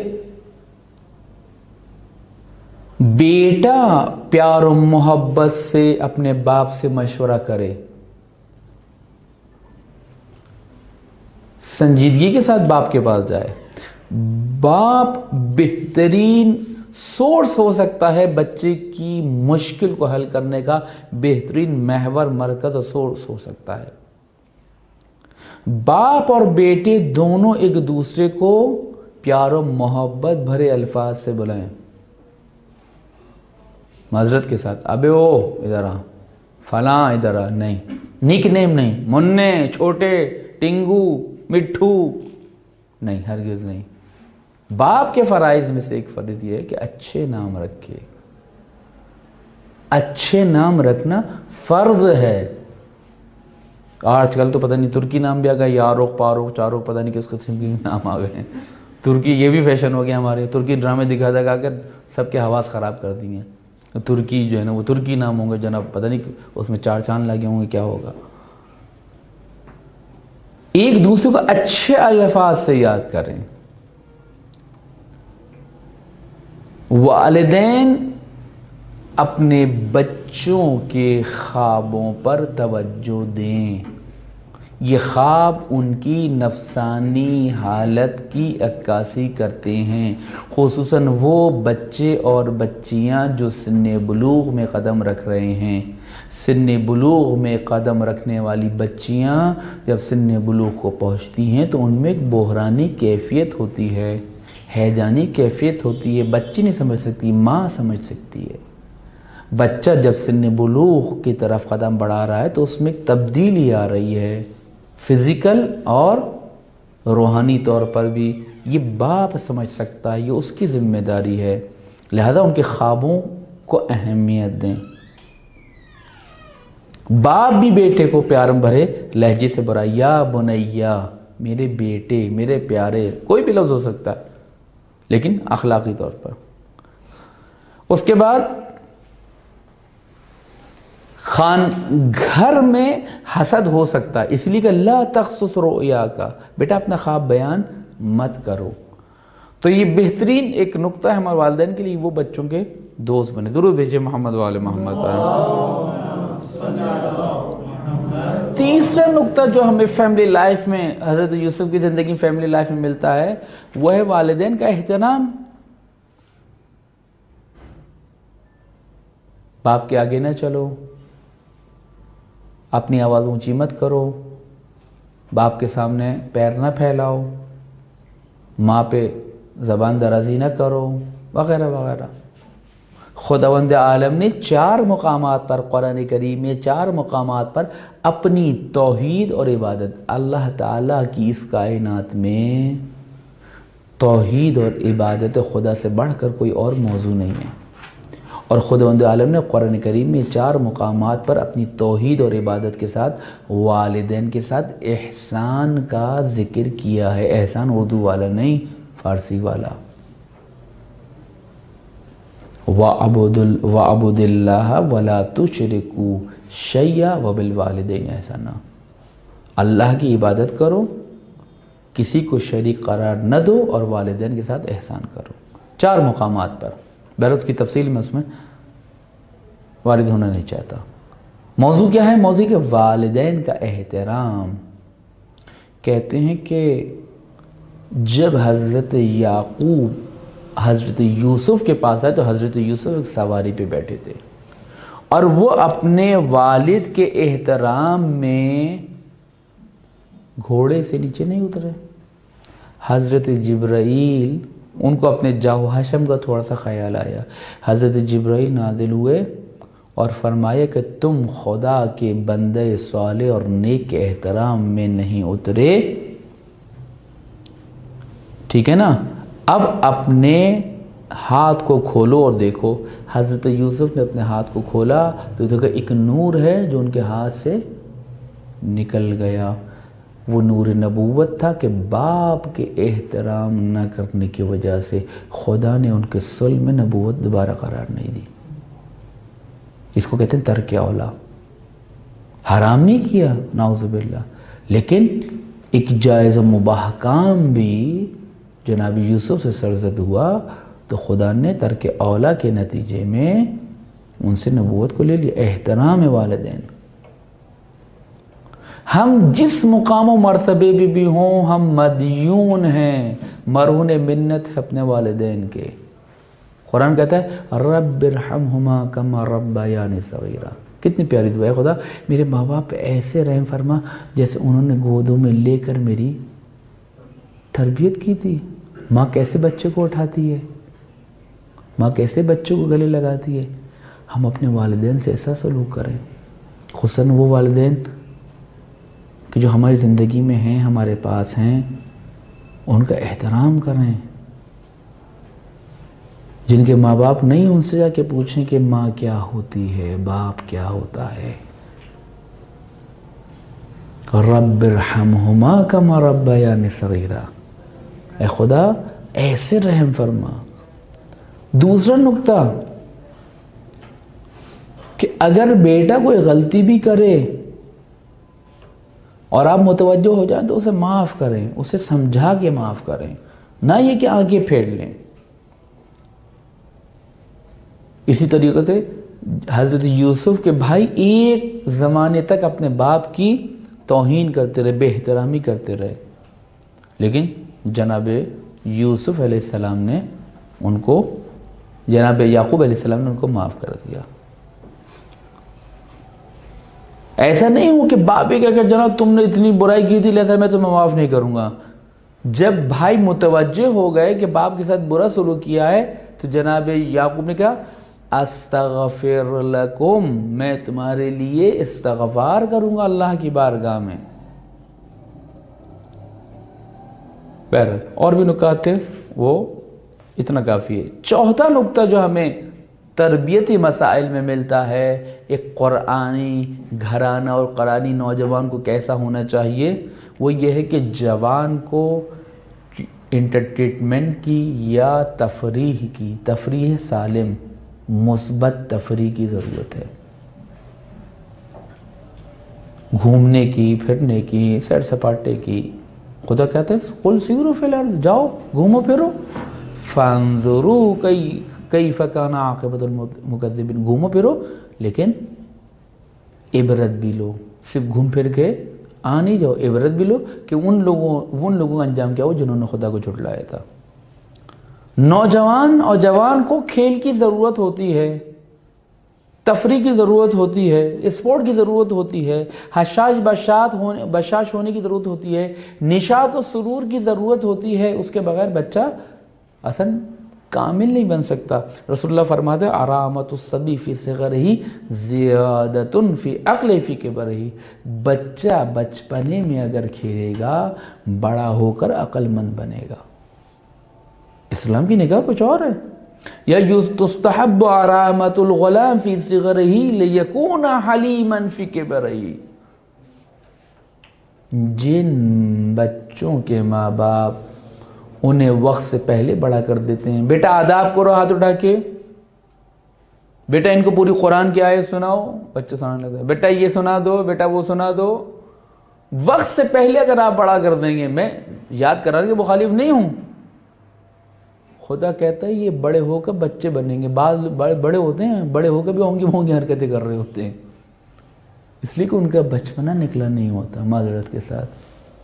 بیٹا پیار و محبت سے اپنے باپ سے مشورہ کرے، سنجیدگی کے ساتھ باپ کے پاس جائے۔ باپ بہترین سورس ہو سکتا ہے بچے کی مشکل کو حل کرنے کا، بہترین محور، مرکز اور سورس ہو سکتا ہے۔ باپ اور بیٹے دونوں ایک دوسرے کو پیار و محبت بھرے الفاظ سے بلائیں، معذرت کے ساتھ، ابے او ادھر آ، فلاں ادھر آ، نہیں، نک نیم نہیں، مننے، چھوٹے، ٹنگو، مٹھو، نہیں، ہرگز نہیں۔ باپ کے فرائض میں سے ایک فرض یہ ہے کہ اچھے نام رکھے، اچھے نام رکھنا فرض ہے۔ آج کل تو پتہ نہیں ترکی نام بھی آ گیا، یاروخ پاروخ چاروخ، پتہ نہیں کس قسم کے نام آ گئے ہیں۔ ترکی یہ بھی فیشن ہو گیا ہمارے، ترکی ڈرامے دکھا دکھا کر سب کے حواس خراب کر دی ہیں۔ ترکی جو ہے نا وہ ترکی نام ہوں گے جناب، پتہ نہیں اس میں چار چاند لگے ہوں گے، کیا ہوگا۔ ایک دوسرے کو اچھے الفاظ سے یاد کریں۔ والدین اپنے بچوں کے خوابوں پر توجہ دیں، یہ خواب ان کی نفسانی حالت کی عکاسی کرتے ہیں، خصوصاً وہ بچے اور بچیاں جو سن بلوغ میں قدم رکھ رہے ہیں۔ سن بلوغ میں قدم رکھنے والی بچیاں جب سن بلوغ کو پہنچتی ہیں تو ان میں ایک بحرانی کیفیت ہوتی ہے، ہیجانی کیفیت ہوتی ہے، بچی نہیں سمجھ سکتی، ماں سمجھ سکتی ہے۔ بچہ جب سن بلوغ کی طرف قدم بڑھا رہا ہے تو اس میں ایک تبدیلی آ رہی ہے، فزیکل اور روحانی طور پر بھی، یہ باپ سمجھ سکتا ہے، یہ اس کی ذمہ داری ہے، لہذا ان کے خوابوں کو اہمیت دیں۔ باپ بھی بیٹے کو پیار بھرے لہجے سے برا، یا بنیا، میرے بیٹے، میرے پیارے، کوئی بھی لفظ ہو سکتا ہے لیکن اخلاقی طور پر۔ اس کے بعد خان گھر میں حسد ہو سکتا ہے، اس لیے کہ لا تخصص رؤیا کا، بیٹا اپنا خواب بیان مت کرو۔ تو یہ بہترین ایک نقطہ ہے ہمارے والدین کے لیے، وہ بچوں کے دوست بنے۔ درود بھیجئے محمد وآل محمد۔ تیسرا نقطہ جو ہمیں فیملی لائف میں، حضرت یوسف کی زندگی فیملی لائف میں ملتا ہے، وہ ہے والدین کا احترام۔ باپ کے آگے نہ چلو، اپنی آواز اونچی مت کرو، باپ کے سامنے پیر نہ پھیلاؤ، ماں پہ زبان درازی نہ کرو، وغیرہ وغیرہ۔ خداوند عالم نے چار مقامات پر قرآن کریم میں چار مقامات پر اپنی توحید اور عبادت، اللہ تعالیٰ کی اس کائنات میں توحید اور عبادت خدا سے بڑھ کر کوئی اور موضوع نہیں ہے، اور خداوند عالم نے قرآن کریم میں چار مقامات پر اپنی توحید اور عبادت کے ساتھ والدین کے ساتھ احسان کا ذکر کیا ہے۔ احسان اردو والا نہیں، فارسی والا۔ وَعَبُدُ وَعَبُدِ اللَّهَ وَلَا تُشْرِكُوا شَيْئًا وَبِالْوَالِدَيْنِ احسانا، اللہ کی عبادت کرو، کسی کو شریک قرار نہ دو، اور والدین کے ساتھ احسان کرو، چار مقامات پر۔ بہرحال کی تفصیل میں اس میں وارد ہونا نہیں چاہتا۔ موضوع کیا ہے؟ موضوع کہ والدین کا احترام۔ کہتے ہیں کہ جب حضرت یعقوب حضرت یوسف کے پاس آئے تو حضرت یوسف ایک سواری پہ بیٹھے تھے، اور وہ اپنے والد کے احترام میں گھوڑے سے نیچے نہیں اترے۔ حضرت جبرائیل، ان کو اپنے جاہ حشم کا تھوڑا سا خیال آیا، حضرت جبرائیل نازل ہوئے اور فرمایا کہ تم خدا کے بندے صالح اور نیک کے احترام میں نہیں اترے، ٹھیک ہے نا؟ اب اپنے ہاتھ کو کھولو اور دیکھو۔ حضرت یوسف نے اپنے ہاتھ کو کھولا تو دیکھا ایک نور ہے جو ان کے ہاتھ سے نکل گیا۔ وہ نور نبوت تھا کہ باپ کے احترام نہ کرنے کی وجہ سے خدا نے ان کے صلب میں نبوت دوبارہ قرار نہیں دی۔ اس کو کہتے ہیں ترک اولا۔ حرام نہیں کیا نعوذ باللہ، لیکن ایک جائز و مباح کام بھی جناب یوسف سے سرزد ہوا تو خدا نے ترک اولا کے نتیجے میں ان سے نبوت کو لے لیا۔ احترام والدین، ہم جس مقام و مرتبے بھی بھی ہوں، ہم مدیون ہیں، مرہون منت ہے اپنے والدین کے۔ قرآن کہتا ہے رب ارحمہما کما ربیانی صغیرا۔ کتنی پیاری دعا ہے، خدا میرے ماں باپ ایسے رحم فرما جیسے انہوں نے گودوں میں لے کر میری تربیت کی تھی۔ ماں کیسے بچے کو اٹھاتی ہے، ماں کیسے بچوں کو گلے لگاتی ہے۔ ہم اپنے والدین سے ایسا سلوک کریں، خصوصاً وہ والدین کہ جو ہماری زندگی میں ہیں، ہمارے پاس ہیں، ان کا احترام کریں۔ جن کے ماں باپ نہیں، ان سے جا کے پوچھیں کہ ماں کیا ہوتی ہے، باپ کیا ہوتا ہے۔ رب ارحمہما کما ربیانی صغیرا، اے خدا ایسے رحم فرما۔ دوسرا نکتہ کہ اگر بیٹا کوئی غلطی بھی کرے اور آپ متوجہ ہو جائیں تو اسے معاف کریں، اسے سمجھا کے معاف کریں، نہ یہ کہ آنکھیں پھیر لیں۔ اسی طریقے سے حضرت یوسف کے بھائی ایک زمانے تک اپنے باپ کی توہین کرتے رہے، بے احترامی کرتے رہے، لیکن جناب یوسف علیہ السلام نے ان کو، جناب یعقوب علیہ السلام نے ان کو معاف کر دیا۔ ایسا نہیں ہو کہ باپ ہی کہا کہ جناب تم نے اتنی برائی کی تھی لہذا میں تمہیں معاف نہیں کروں گا۔ جب بھائی متوجہ ہو گئے کہ باپ کے ساتھ برا سلوک کیا ہے تو جناب یعقوب نے کہا استغفر لکم، میں تمہارے لیے استغفار کروں گا اللہ کی بارگاہ میں۔ بہرحال اور بھی نکات تھے، وہ اتنا کافی ہے۔ چوتھا نکتہ جو ہمیں تربیتی مسائل میں ملتا ہے، ایک قرآنی گھرانہ اور قرآنی نوجوان کو کیسا ہونا چاہیے، وہ یہ ہے کہ جوان کو انٹرٹینمنٹ کی یا تفریح کی، تفریح سالم مثبت تفریح کی ضرورت ہے۔ گھومنے کی، پھرنے کی، سیر سپاٹے کی۔ خدا کہتا ہے قل سیروا فی الارض، جاؤ گھومو پھرو، فانظروا کیف کان عاقبۃ المکذبین، گھومو پھرو لیکن عبرت بھی لو، صرف گھوم پھر کے آ نہیں جاؤ، عبرت بھی لو کہ ان لوگوں ان لوگوں کا انجام کیا ہو جنہوں نے خدا کو جھٹلایا تھا۔ نوجوان اور جوان کو کھیل کی ضرورت ہوتی ہے، تفریح کی ضرورت ہوتی ہے، اسپورٹ کی ضرورت ہوتی ہے، حشاش بشاش ہونے بشاش ہونے کی ضرورت ہوتی ہے، نشاط و سرور کی ضرورت ہوتی ہے۔ اس کے بغیر بچہ اصلا کامل نہیں بن سکتا۔ رسول اللہ فرماتے ہیں ارامت الصبی فی صغرہ زیادۃ فی عقلہ فی کبرہ، بچہ بچپنے میں اگر کھیلے گا بڑا ہو کر عقل مند بنے گا۔ اسلام کی نگاہ کچھ اور ہے۔ یا تستحب ارامت الغلام فی صغرہ لیکون حلیما فی کبرہ، جن بچوں کے ماں باپ انہیں وقت سے پہلے بڑا کر دیتے ہیں، بیٹا آداب کرو ہاتھ اٹھا کے، بیٹا ان کو پوری قرآن کی آیت سناؤ، بچہ سنانے لگتا ہے، بیٹا یہ سنا دو، بیٹا وہ سنا دو، وقت سے پہلے اگر آپ بڑا کر دیں گے، میں یاد کرانے کے مخالف نہیں ہوں، خدا کہتا ہے یہ بڑے ہو کر بچے بنیں گے، بعض بڑے ہوتے ہیں بڑے ہو کر بھی ہونگی ہونگی حرکتیں کر رہے ہوتے ہیں، اس لیے کہ ان کا بچپنا نکلا نہیں ہوتا، معذرت کے ساتھ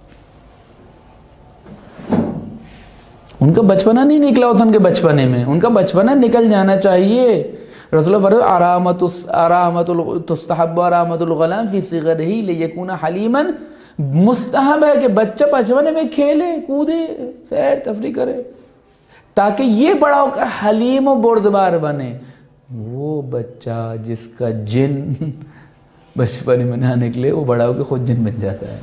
ان کا بچپنا نہیں نکلا ہوتا، ان کے بچپنے میں ان کا بچپنا نکل جانا چاہیے۔ رسول اللہ فرماتے ارامت ارامت تستحب ارامت الغلام فی صغرہ لیکون حلیما، مستحب ہے کہ بچہ بچپنے میں کھیلے کودے سیر تفریح کرے تاکہ یہ بڑا ہو کر حلیم و بردبار بنے۔ وہ بچہ جس کا جن بچپن میں نہ نکلے وہ بڑا ہو کے خود جن بن جاتا ہے،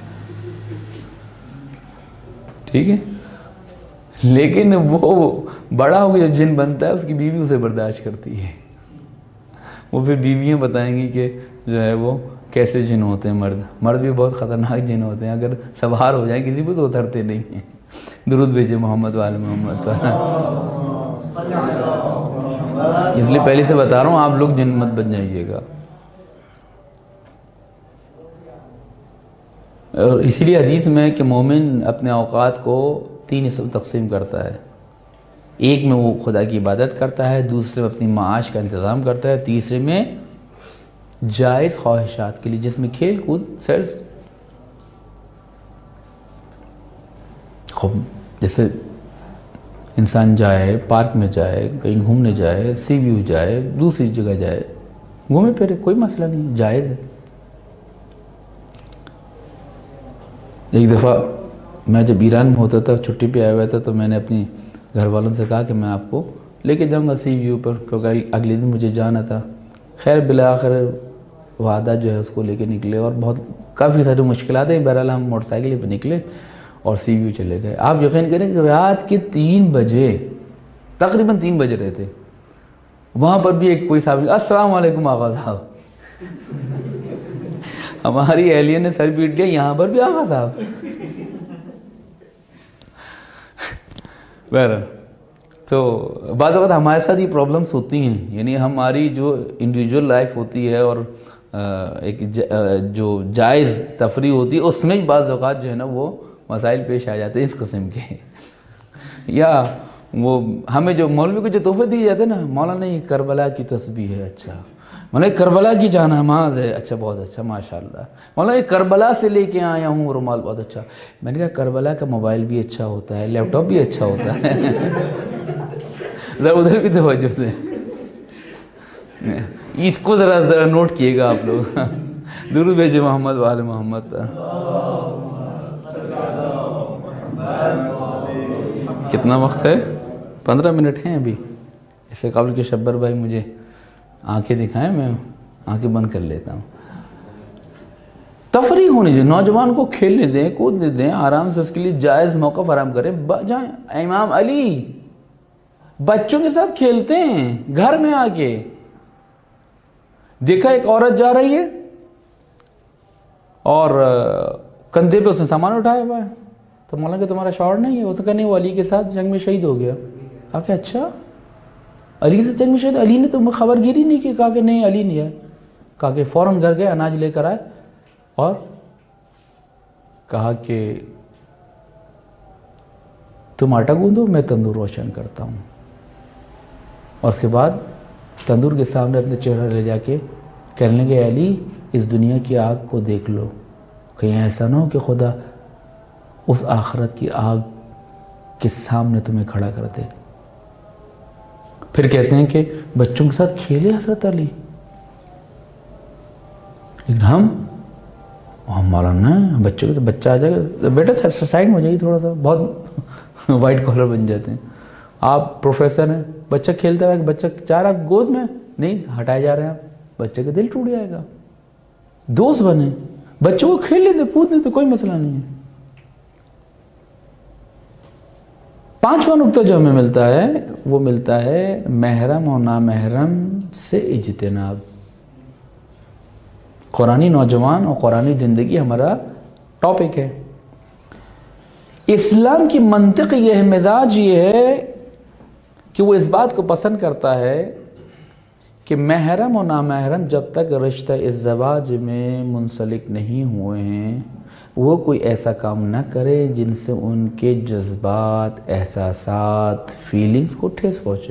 ٹھیک ہے، لیکن وہ بڑا ہو کے جو جن بنتا ہے اس کی بیوی اسے برداشت کرتی ہے، وہ پھر بیویاں بتائیں گی کہ جو ہے وہ کیسے جن ہوتے ہیں، مرد مرد بھی بہت خطرناک جن ہوتے ہیں، اگر سوار ہو جائیں کسی پہ تو اترتے نہیں ہیں۔ درود بھیجے محمد والے محمد پر، اس لیے پہلے سے بتا رہا ہوں آپ لوگ جن مت بن جائیے گا۔ اور اسی لیے حدیث میں کہ مومن اپنے اوقات کو تین حصوں تقسیم کرتا ہے، ایک میں وہ خدا کی عبادت کرتا ہے، دوسرے میں اپنی معاش کا انتظام کرتا ہے، تیسرے میں جائز خواہشات کے لیے جس میں کھیل کود سیر، خوب جیسے انسان جائے پارک میں جائے، کہیں گھومنے جائے، سی ویو جائے، دوسری جگہ جائے، گھومے پھرے، کوئی مسئلہ نہیں، جائز ہے۔ ایک دفعہ میں جب ایران میں ہوتا تھا چھٹی پہ آیا ہوا تھا تو میں نے اپنی گھر والوں سے کہا کہ میں آپ کو لے کے جاؤں گا سی ویو پر، کیونکہ اگلے دن مجھے جانا تھا۔ خیر بالآخر وعدہ جو ہے اس کو لے کے نکلے اور بہت کافی ساری مشکلات ہیں، بہرحال ہم موٹر سائیکل پہ نکلے اور سی ویو چلے گئے۔ آپ یقین کریں کہ رات کے تین بجے تقریباً تین بجے رہے تھے، وہاں پر بھی ایک کوئی صاحب السلام علیکم آغا صاحب، ہماری اہلیہ نے سر پیٹ لیا، یہاں پر بھی آغا صاحب۔ بہرحال تو بعض اوقات ہمارے ساتھ یہ پرابلمس ہوتی ہیں، یعنی ہماری جو انڈیویجول لائف ہوتی ہے اور ایک جو جائز تفریح ہوتی ہے اس میں بعض اوقات جو ہے نا وہ مسائل پیش آ جاتے ہیں اس قسم کے، یا وہ ہمیں جو مولوی کو جو تحفے دیے جاتے ہیں نا، مولانا یہ کربلا کی تسبیح ہے، اچھا مولانا کربلا کی جانماز ہے، اچھا بہت اچھا ماشاءاللہ، مولانا کربلا سے لے کے آیا ہوں رومال، بہت اچھا۔ میں نے کہا کربلا کا موبائل بھی اچھا ہوتا ہے، لیپ ٹاپ بھی اچھا ہوتا ہے، ذرا ادھر بھی توجہ دیں، اس کو ذرا ذرا نوٹ کیے گا آپ لوگ۔ درود بھیجے محمد وآل محمد پر۔ کتنا وقت ہے؟ پندرہ منٹ ہیں ابھی، اس سے قبل کہ شبر بھائی مجھے آنکھیں دکھائیں میں آنکھیں بند کر لیتا ہوں۔ تفریح ہونی چاہیے، نوجوان کو کھیلنے دیں، کودنے دیں، آرام سے اس کے لیے جائز موقع فراہم کریں، جائیں۔ امام علی بچوں کے ساتھ کھیلتے ہیں گھر میں آ کے، دیکھا ایک عورت جا رہی ہے اور کندھے پہ اس نے سامان اٹھایا ہوا ہے، تو مولانا کہ تمہارا شوہر نہیں ہے؟ اس نے کہا نہیں، وہ علی کے ساتھ جنگ میں شہید ہو گیا۔ کہا کہ اچھا علی سے جنگ میں شہید، علی نے تو خبر گیری نہیں کی؟ کہا کہ نہیں علی نہیں ہے۔ کہا کہ فوراً گھر گئے، اناج لے کر آئے اور کہا کہ تم آٹا گوندو، میں تندور روشن کرتا ہوں، اور اس کے بعد تندور کے سامنے اپنے چہرہ لے جا کے کہنے لگے علی اس دنیا کی آگ کو دیکھ لو، کہیں ایسا نہ ہو کہ خدا اس آخرت کی آگ کے سامنے تمہیں کھڑا کر دے۔ پھر کہتے ہیں کہ بچوں کے ساتھ کھیلے حضرت علی، لیکن ہم ہم مولانا ہیں، بچوں کے بچہ آ جائے گا بیٹا سائڈ میں ہو جائیے تھوڑا سا، بہت وائٹ کالر بن جاتے ہیں۔ آپ پروفیسر ہیں، بچہ کھیلتا ہے، بچہ چاہ رہا گود میں، نہیں ہٹائے جا رہے ہیں آپ، بچے کا دل ٹوٹ جائے گا۔ دوست بنے، بچوں کو کھیل لیتے کود لیتے، کوئی مسئلہ نہیں ہے۔ پانچواں نقطہ جو ہمیں ملتا ہے وہ ملتا ہے محرم اور نامحرم سے اجتناب۔ قرآنی نوجوان اور قرآنی زندگی ہمارا ٹاپک ہے۔ اسلام کی منطق یہ ہے، مزاج یہ ہے کہ وہ اس بات کو پسند کرتا ہے کہ محرم اور نامحرم جب تک رشتہ الزواج میں منسلک نہیں ہوئے ہیں وہ کوئی ایسا کام نہ کرے جن سے ان کے جذبات، احساسات، فیلنگز کو ٹھیس پہنچے۔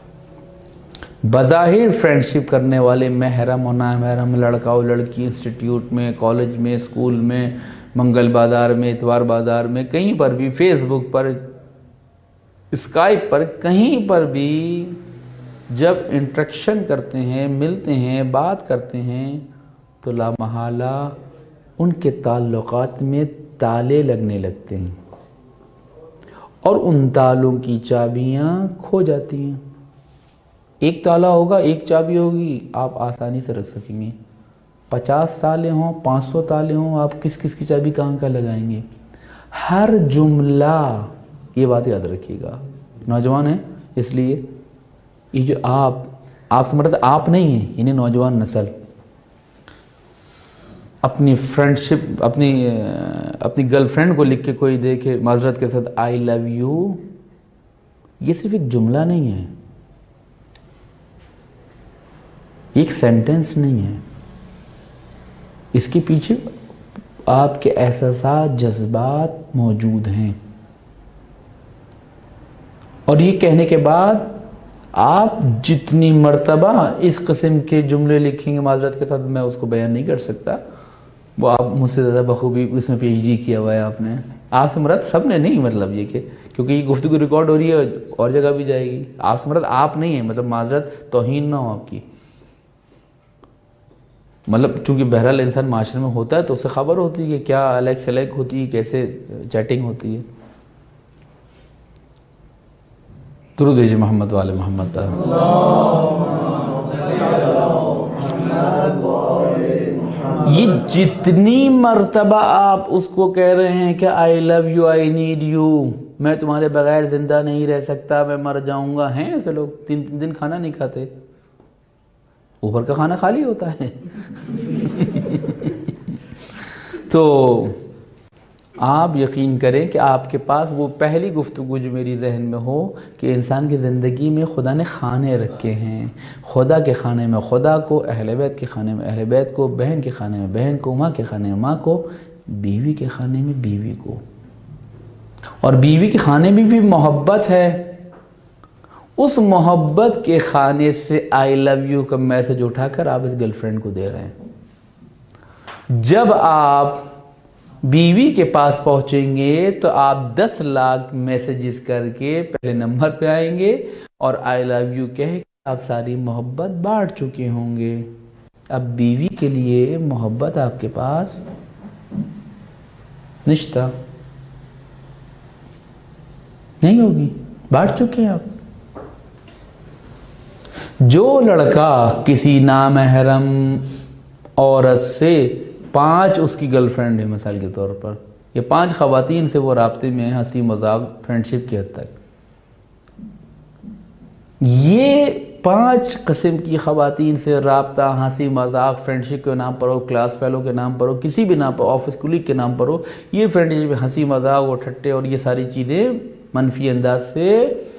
بظاہر فرینڈشپ کرنے والے محرم اور نامحرم، لڑکا اور لڑکی، انسٹیٹیوٹ میں، کالج میں، اسکول میں، منگل بازار میں، اتوار بازار میں، کہیں پر بھی، فیس بک پر، اسکائپ پر، کہیں پر بھی جب انٹریکشن کرتے ہیں، ملتے ہیں، بات کرتے ہیں تو لا محالہ ان کے تعلقات میں تالے لگنے لگتے ہیں اور ان تالوں کی چابیاں کھو جاتی ہیں۔ ایک تالا ہوگا، ایک چابی ہوگی، آپ آسانی سے رکھ سکیں گے۔ پچاس تالے ہوں، پانچ سو تالے ہوں، آپ کس کس کی چابی کہاں کا لگائیں گے؟ ہر جملہ، یہ بات یاد رکھیے گا، نوجوان ہیں اس لیے یہ جو آپ آپ سے مراد آپ نہیں ہیں، یعنی نوجوان نسل اپنی فرینڈشپ، اپنی اپنی گرل فرینڈ کو لکھ کے کوئی دے کے معذرت کے ساتھ آئی لو یو، یہ صرف ایک جملہ نہیں ہے، ایک سینٹنس نہیں ہے، اس کے پیچھے آپ کے احساسات، جذبات موجود ہیں۔ اور یہ کہنے کے بعد آپ جتنی مرتبہ اس قسم کے جملے لکھیں گے، معذرت کے ساتھ میں اس کو بیان نہیں کر سکتا، وہ آپ مجھ سے زیادہ بخوبی اس میں پی ایچ ڈی کیا ہوا ہے آپ نے، آپ سے مراد سب نے نہیں، مطلب یہ کہ کیونکہ یہ گفتگو ریکارڈ ہو رہی ہے اور جگہ بھی جائے گی، آپ سے مراد آپ نہیں ہیں، مطلب معذرت توہین نہ ہو آپ کی، مطلب چونکہ بہرحال انسان معاشرے میں ہوتا ہے تو اس سے خبر ہوتی ہے کہ کیا الیک سلیک ہوتی ہے، کیسے چیٹنگ ہوتی ہے۔ درود بھیجئے محمد والے محمد۔ یہ جتنی مرتبہ آپ اس کو کہہ رہے ہیں کہ I love you, I need you, میں تمہارے بغیر زندہ نہیں رہ سکتا، میں مر جاؤں گا، ہیں ایسے لوگ تین تین دن کھانا نہیں کھاتے، اوپر کا کھانا خالی ہوتا ہے۔ تو آپ یقین کریں کہ آپ کے پاس وہ پہلی گفتگو جو میری ذہن میں ہو کہ انسان کی زندگی میں خدا نے کھانے رکھے ہیں، خدا کے کھانے میں خدا کو، اہل بیت کے کھانے میں اہل بیت کو، بہن کے کھانے میں بہن کو، ماں کے کھانے میں ماں کو، بیوی کے کھانے میں بیوی کو، اور بیوی کے کھانے میں بھی محبت ہے، اس محبت کے کھانے سے آئی لو یو کا میسج اٹھا کر آپ اس گرل فرینڈ کو دے رہے ہیں۔ جب آپ بیوی کے پاس پہنچیں گے تو آپ دس لاکھ میسیجز کر کے پہلے نمبر پہ آئیں گے اور آئی لو یو کہہ کے آپ ساری محبت بانٹ چکے ہوں گے۔ اب بیوی کے لیے محبت آپ کے پاس نشتہ نہیں ہوگی، بانٹ چکے ہیں آپ۔ جو لڑکا کسی نامحرم عورت سے، پانچ اس کی گرل فرینڈ ہے مثال کے طور پر، یہ پانچ خواتین سے وہ رابطے میں ہیں، ہنسی مذاق فرینڈشپ کی حد تک، یہ پانچ قسم کی خواتین سے رابطہ ہنسی مذاق فرینڈشپ کے نام پر ہو، کلاس فیلو کے نام پر ہو، کسی بھی نام پر، آفس کولیگ کے نام پر ہو، یہ فرینڈشپ ہنسی مذاق اور ٹھٹے اور یہ ساری چیزیں منفی انداز سے،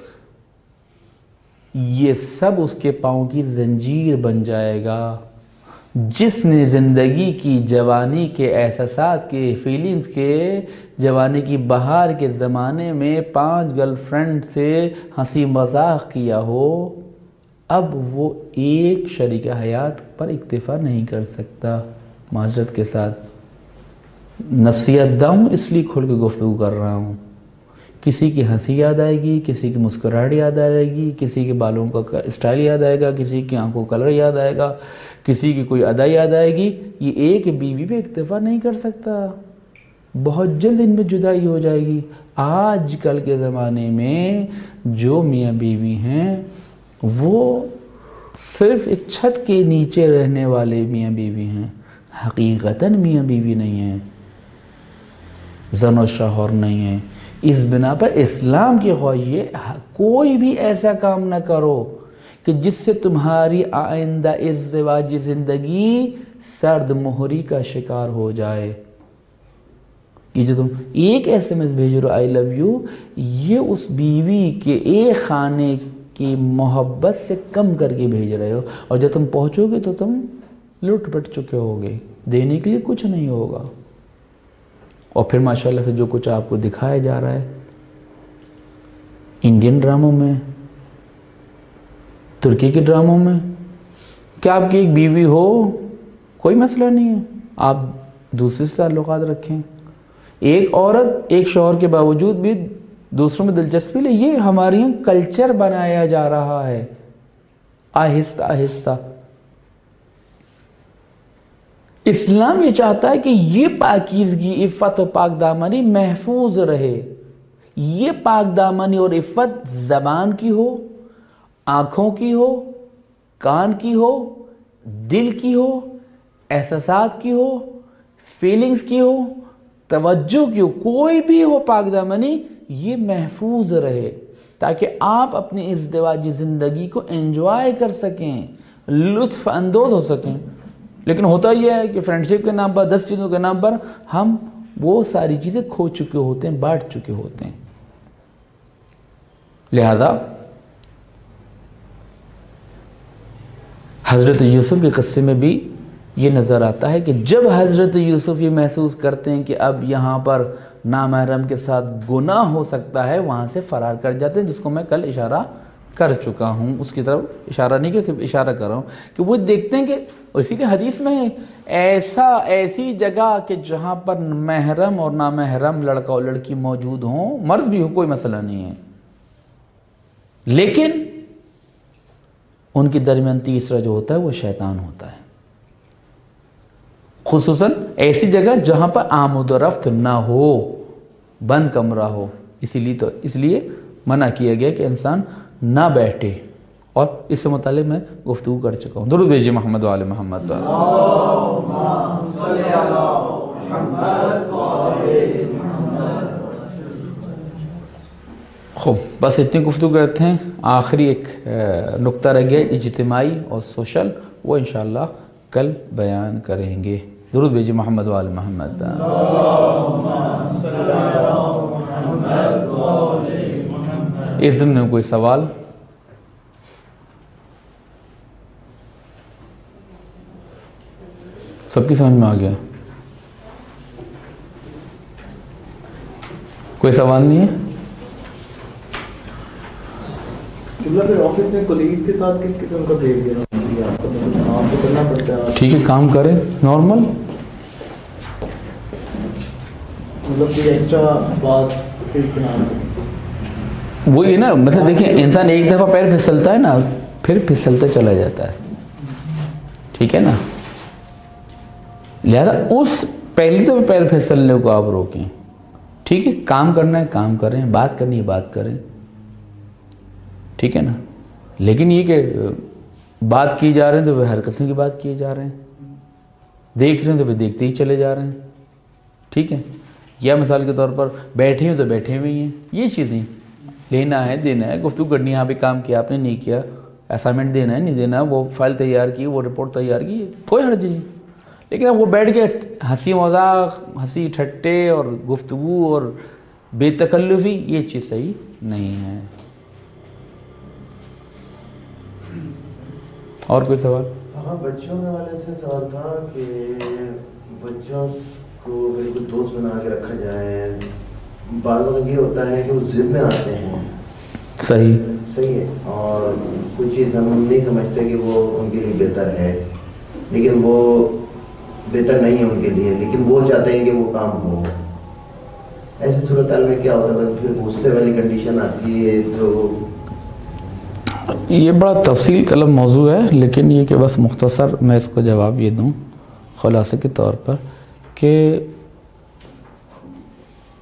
یہ سب اس کے پاؤں کی زنجیر بن جائے گا۔ جس نے زندگی کی، جوانی کے، احساسات کے، فیلنگز کے، جوانی کی بہار کے زمانے میں پانچ گرل فرینڈ سے ہنسی مذاق کیا ہو، اب وہ ایک شریک حیات پر اکتفا نہیں کر سکتا۔ معذرت کے ساتھ نفسیات داؤں اس لیے کھول کے گفتگو کر رہا ہوں، کسی کی ہنسی یاد آئے گی، کسی کی مسکراہٹ یاد آئے گی، کسی کے بالوں کا اسٹائل یاد آئے گا، کسی کی آنکھوں کا کلر یاد آئے گا، کسی کی کوئی ادا یاد آئے گی، یہ ایک بیوی پہ اکتفا نہیں کر سکتا۔ بہت جلد ان میں جدائی ہو جائے گی۔ آج کل کے زمانے میں جو میاں بیوی ہیں وہ صرف ایک چھت کے نیچے رہنے والے میاں بیوی ہیں، حقیقتاً میاں بیوی نہیں ہیں، زن و شوہر نہیں ہیں۔ اس بنا پر اسلام کی خواہش ہے کوئی بھی ایسا کام نہ کرو کہ جس سے تمہاری آئندہ ازدواجی زندگی سرد مہری کا شکار ہو جائے۔ یہ جو تم ایک ایس ایم ایس بھیج رہے ہو آئی لو یو، یہ اس بیوی کے ایک خانے کی محبت سے کم کر کے بھیج رہے ہو، اور جب تم پہنچو گے تو تم لٹ پٹ چکے ہوگے، دینے کے لیے کچھ نہیں ہوگا۔ اور پھر ماشاءاللہ سے جو کچھ آپ کو دکھایا جا رہا ہے انڈین ڈراموں میں، ترکی کے ڈراموں میں، کیا آپ کی ایک بیوی ہو کوئی مسئلہ نہیں ہے، آپ دوسرے سے تعلقات رکھیں۔ ایک عورت ایک شوہر کے باوجود بھی دوسروں میں دلچسپی لے، یہ ہمارے یہاں کلچر بنایا جا رہا ہے آہستہ آہستہ۔ اسلام یہ چاہتا ہے کہ یہ پاکیزگی، عفت و پاک دامنی محفوظ رہے۔ یہ پاک دامنی اور عفت زبان کی ہو، آنکھوں کی ہو، کان کی ہو، دل کی ہو، احساسات کی ہو، فیلنگز کی ہو، توجہ کی ہو، کوئی بھی ہو پاک دامنی، یہ محفوظ رہے تاکہ آپ اپنی ازدواجی زندگی کو انجوائے کر سکیں، لطف اندوز ہو سکیں۔ لیکن ہوتا یہ ہے کہ فرینڈشپ کے نام پر، دس چیزوں کے نام پر ہم وہ ساری چیزیں کھو چکے ہوتے ہیں، بانٹ چکے ہوتے ہیں۔ لہذا حضرت یوسف کے قصے میں بھی یہ نظر آتا ہے کہ جب حضرت یوسف یہ محسوس کرتے ہیں کہ اب یہاں پر نامحرم کے ساتھ گناہ ہو سکتا ہے، وہاں سے فرار کر جاتے ہیں، جس کو میں کل اشارہ کر چکا ہوں، اس کی طرف اشارہ نہیں کہ صرف اشارہ کر رہا ہوں کہ وہ دیکھتے ہیں کہ اسی کے حدیث میں ایسا ایسی جگہ کہ جہاں پر محرم اور نامحرم لڑکا اور لڑکی موجود ہوں، مرد بھی ہو، کوئی مسئلہ نہیں ہے، لیکن ان کے درمیان تیسرا جو ہوتا ہے وہ شیطان ہوتا ہے، خصوصاً ایسی جگہ جہاں پر آمد و رفت نہ ہو، بند کمرہ ہو۔ اسی لیے تو اس لیے منع کیا گیا کہ انسان نہ بیٹھے، اور اس سے متعلق میں گفتگو کر چکا ہوں۔ درود بھیجئے محمد و آل محمد۔ خوب، بس اتنی گفتگو کرتے ہیں۔ آخری ایک نقطہ رہ گیا اجتماعی اور سوشل، وہ انشاءاللہ کل بیان کریں گے۔ درود بھیجئے محمد و آل محمد۔ اس ضمن میں کوئی سوال؟ سب کی سمجھ میں آ گیا؟ کوئی سوال نہیں ہے؟ آفس میں کولیگز کے ساتھ کس قسم کا بیہیویئر ہوتی ہے آپ کو؟ آپ کو کرنا پڑتا ہے، ٹھیک ہے، کام کریں نارمل، مطلب کوئی ایکسٹرا بات سے استعمال کریں؟ وہی ہے نا، مطلب دیکھیں انسان ایک دفعہ پیر پھسلتا ہے نا، پھر پھسلتا چلا جاتا ہے، ٹھیک ہے نا؟ لہذا اس پہلی دفعہ پیر پھسلنے کو آپ روکیں، ٹھیک ہے؟ کام کرنا ہے کام کریں، بات کرنی ہے بات کریں، ٹھیک ہے نا؟ لیکن یہ کہ بات کی جا رہے ہیں تو وہ ہر قسم کی بات کیے جا رہے ہیں، دیکھ رہے ہیں تو وہ دیکھتے ہی چلے جا رہے ہیں، ٹھیک ہے؟ یا مثال کے طور پر بیٹھے ہیں تو بیٹھے ہوئے ہیں، یہ چیز نہیں، لینا ہے دینا ہے، گفتگو کرنی ہے، یہاں پہ کام کیا آپ نے نہیں کیا، اسائنمنٹ دینا ہے نہیں دینا، وہ فائل تیار کی، وہ رپورٹ تیار کی، کوئی حرج نہیں۔ لیکن اب وہ بیٹھ کے ہنسی مذاق، ہنسی ٹھٹے اور گفتگو اور بے تکلفی، یہ چیز صحیح نہیں ہے۔ اور کوئی سوال؟ ہاں، بچوں کے حوالے سے سوال تھا کہ بچوں کو بالکل دوست بنا کے رکھا جائے، بعض وقت یہ ہوتا ہے کہ وہ ضد میں آتے ہیں، صحیح صحیح ہے، اور کچھ چیز ہم نہیں سمجھتے کہ وہ ان کے لیے بہتر ہے، لیکن وہ بہتر نہیں ہے ان کے لیے، لیکن وہ چاہتے ہیں کہ وہ کام ہو۔ ایسی صورتحال میں کیا ہوتا ہے؟ پھر غصے والی کنڈیشن آتی ہے، تو یہ بڑا تفصیل طلب موضوع ہے، لیکن یہ کہ بس مختصر میں اس کو جواب یہ دوں خلاصے کے طور پر کہ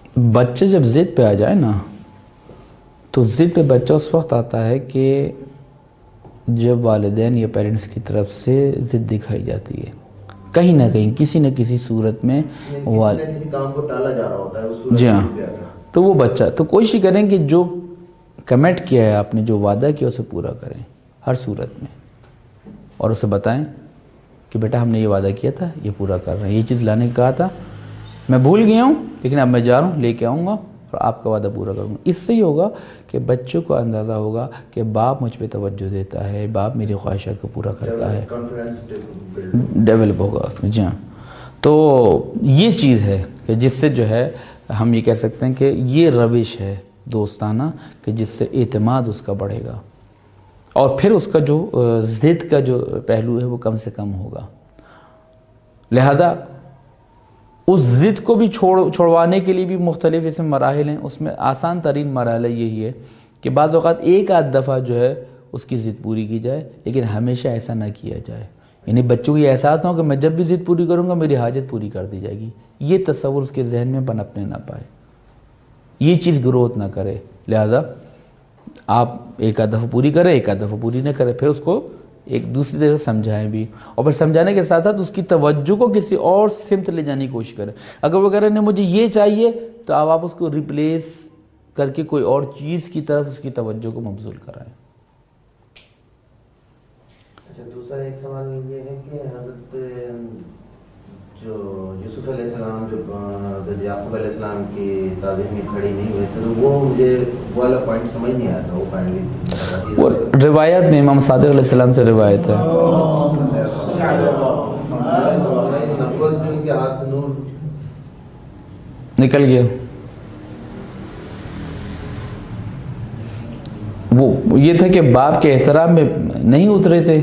بچہ جب ضد پہ آ جائے نا تو ضد پہ بچہ اس وقت آتا ہے کہ جب والدین یا پیرنٹس کی طرف سے ضد دکھائی جاتی ہے کہیں نہ کہیں کسی نہ کسی صورت میں وال... کسی کام کو ٹالا جا رہا ہوتا ہے اس صورت جی ہاں میں تو وہ بچہ تو کوشش کریں کہ جو کمٹ کیا ہے آپ نے جو وعدہ کیا اسے پورا کریں ہر صورت میں اور اسے بتائیں کہ بیٹا ہم نے یہ وعدہ کیا تھا یہ پورا کر رہے ہیں یہ چیز لانے کا کہا تھا میں بھول گیا ہوں لیکن اب میں جا رہا ہوں لے کے آؤں گا اور آپ کا وعدہ پورا کروں گا اس سے یہ ہوگا کہ بچوں کو اندازہ ہوگا کہ باپ مجھ پہ توجہ دیتا ہے باپ میری خواہشات کو پورا کرتا ہے ڈیولپ ہوگا اس میں جی ہاں تو یہ چیز ہے کہ جس سے جو ہے ہم یہ کہہ سکتے ہیں کہ یہ روش ہے دوستانہ کہ جس سے اعتماد اس کا بڑھے گا اور پھر اس کا جو ضد کا جو پہلو ہے وہ کم سے کم ہوگا لہذا اس ضد کو بھی چھوڑ چھوڑوانے کے لیے بھی مختلف اس میں مراحل ہیں اس میں آسان ترین مرحلہ یہی ہے کہ بعض اوقات ایک آدھ دفعہ جو ہے اس کی ضد پوری کی جائے لیکن ہمیشہ ایسا نہ کیا جائے یعنی بچوں کو یہ احساس نہ ہو کہ میں جب بھی ضد پوری کروں گا میری حاجت پوری کر دی جائے گی یہ تصور اس کے ذہن میں پنپنے نہ پائے یہ چیز گروتھ نہ کرے لہذا آپ ایک آدھ دفعہ پوری کریں ایک آدھ دفعہ پوری نہ کریں پھر اس کو ایک دوسری طرح سمجھائیں بھی اور پھر سمجھانے کے ساتھ ساتھ اس کی توجہ کو کسی اور سمت لے جانے کی کوشش کریں اگر وہ کہہ رہے ہیں مجھے یہ چاہیے تو اب آپ اس کو ریپلیس کر کے کوئی اور چیز کی طرف اس کی توجہ کو مبذول کرائیں اچھا دوسرا ایک سوال یہ ہے کہ حضرت جو یوسف علیہ السلام جو حضرت یعقوب علیہ السلام کی تعظیم میں کھڑی نہیں ہوئے تھے تو وہ مجھے وہ والا پوائنٹ سمجھ نہیں آیا تھا وہ پوائنٹ وہ روایت میں امام صادق علیہ السلام سے روایت ہے نکل گیا وہ یہ تھا کہ باپ کے احترام میں نہیں اترے تھے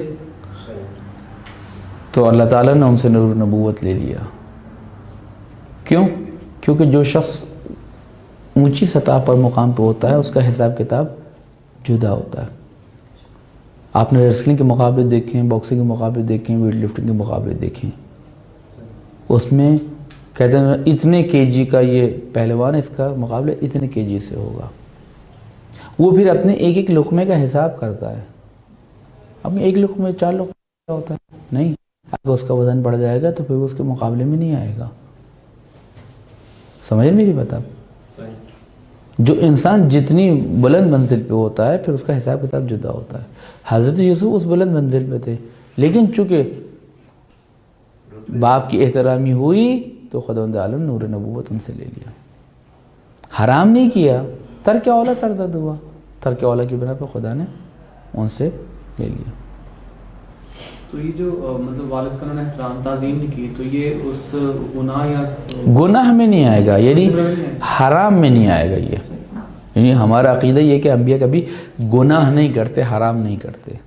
تو اللہ تعالیٰ نے ان سے نور نبوت لے لیا کیوں کیونکہ جو شخص اونچی سطح پر مقام پہ ہوتا ہے اس کا حساب کتاب جدا ہوتا ہے آپ نے ریسلنگ کے مقابلے دیکھیں باکسنگ کے مقابلے دیکھیں ویٹ لفٹنگ کے مقابلے دیکھیں اس میں کہتے ہیں اتنے کے جی کا یہ پہلوان اس کا مقابلہ اتنے کے جی سے ہوگا وہ پھر اپنے ایک ایک لقمے کا حساب کرتا ہے اپنے ایک لقمے چار لقمے ہوتا ہے نہیں اگر اس کا وزن بڑھ جائے گا تو پھر اس کے مقابلے میں نہیں آئے گا سمجھ میری بات آپ جو انسان جتنی بلند منزل پہ ہوتا ہے پھر اس کا حساب کتاب جدا ہوتا ہے حضرت یوسف اس بلند منزل پہ تھے لیکن چونکہ باپ کی احترامی ہوئی تو خداوند عالم نور نبوت ان سے لے لیا حرام نہیں کیا ترک اولا سرزد ہوا ترک اولا کی بنا پہ خدا نے ان سے لے لیا تو یہ جو مطلب والد کا انہوں نے احترام تعظیم نہیں کی تو یہ اس گناہ یا گناہ میں نہیں آئے گا یعنی حرام میں نہیں آئے گا یہ یعنی ہمارا عقیدہ یہ کہ انبیاء کبھی گناہ نہیں کرتے حرام نہیں کرتے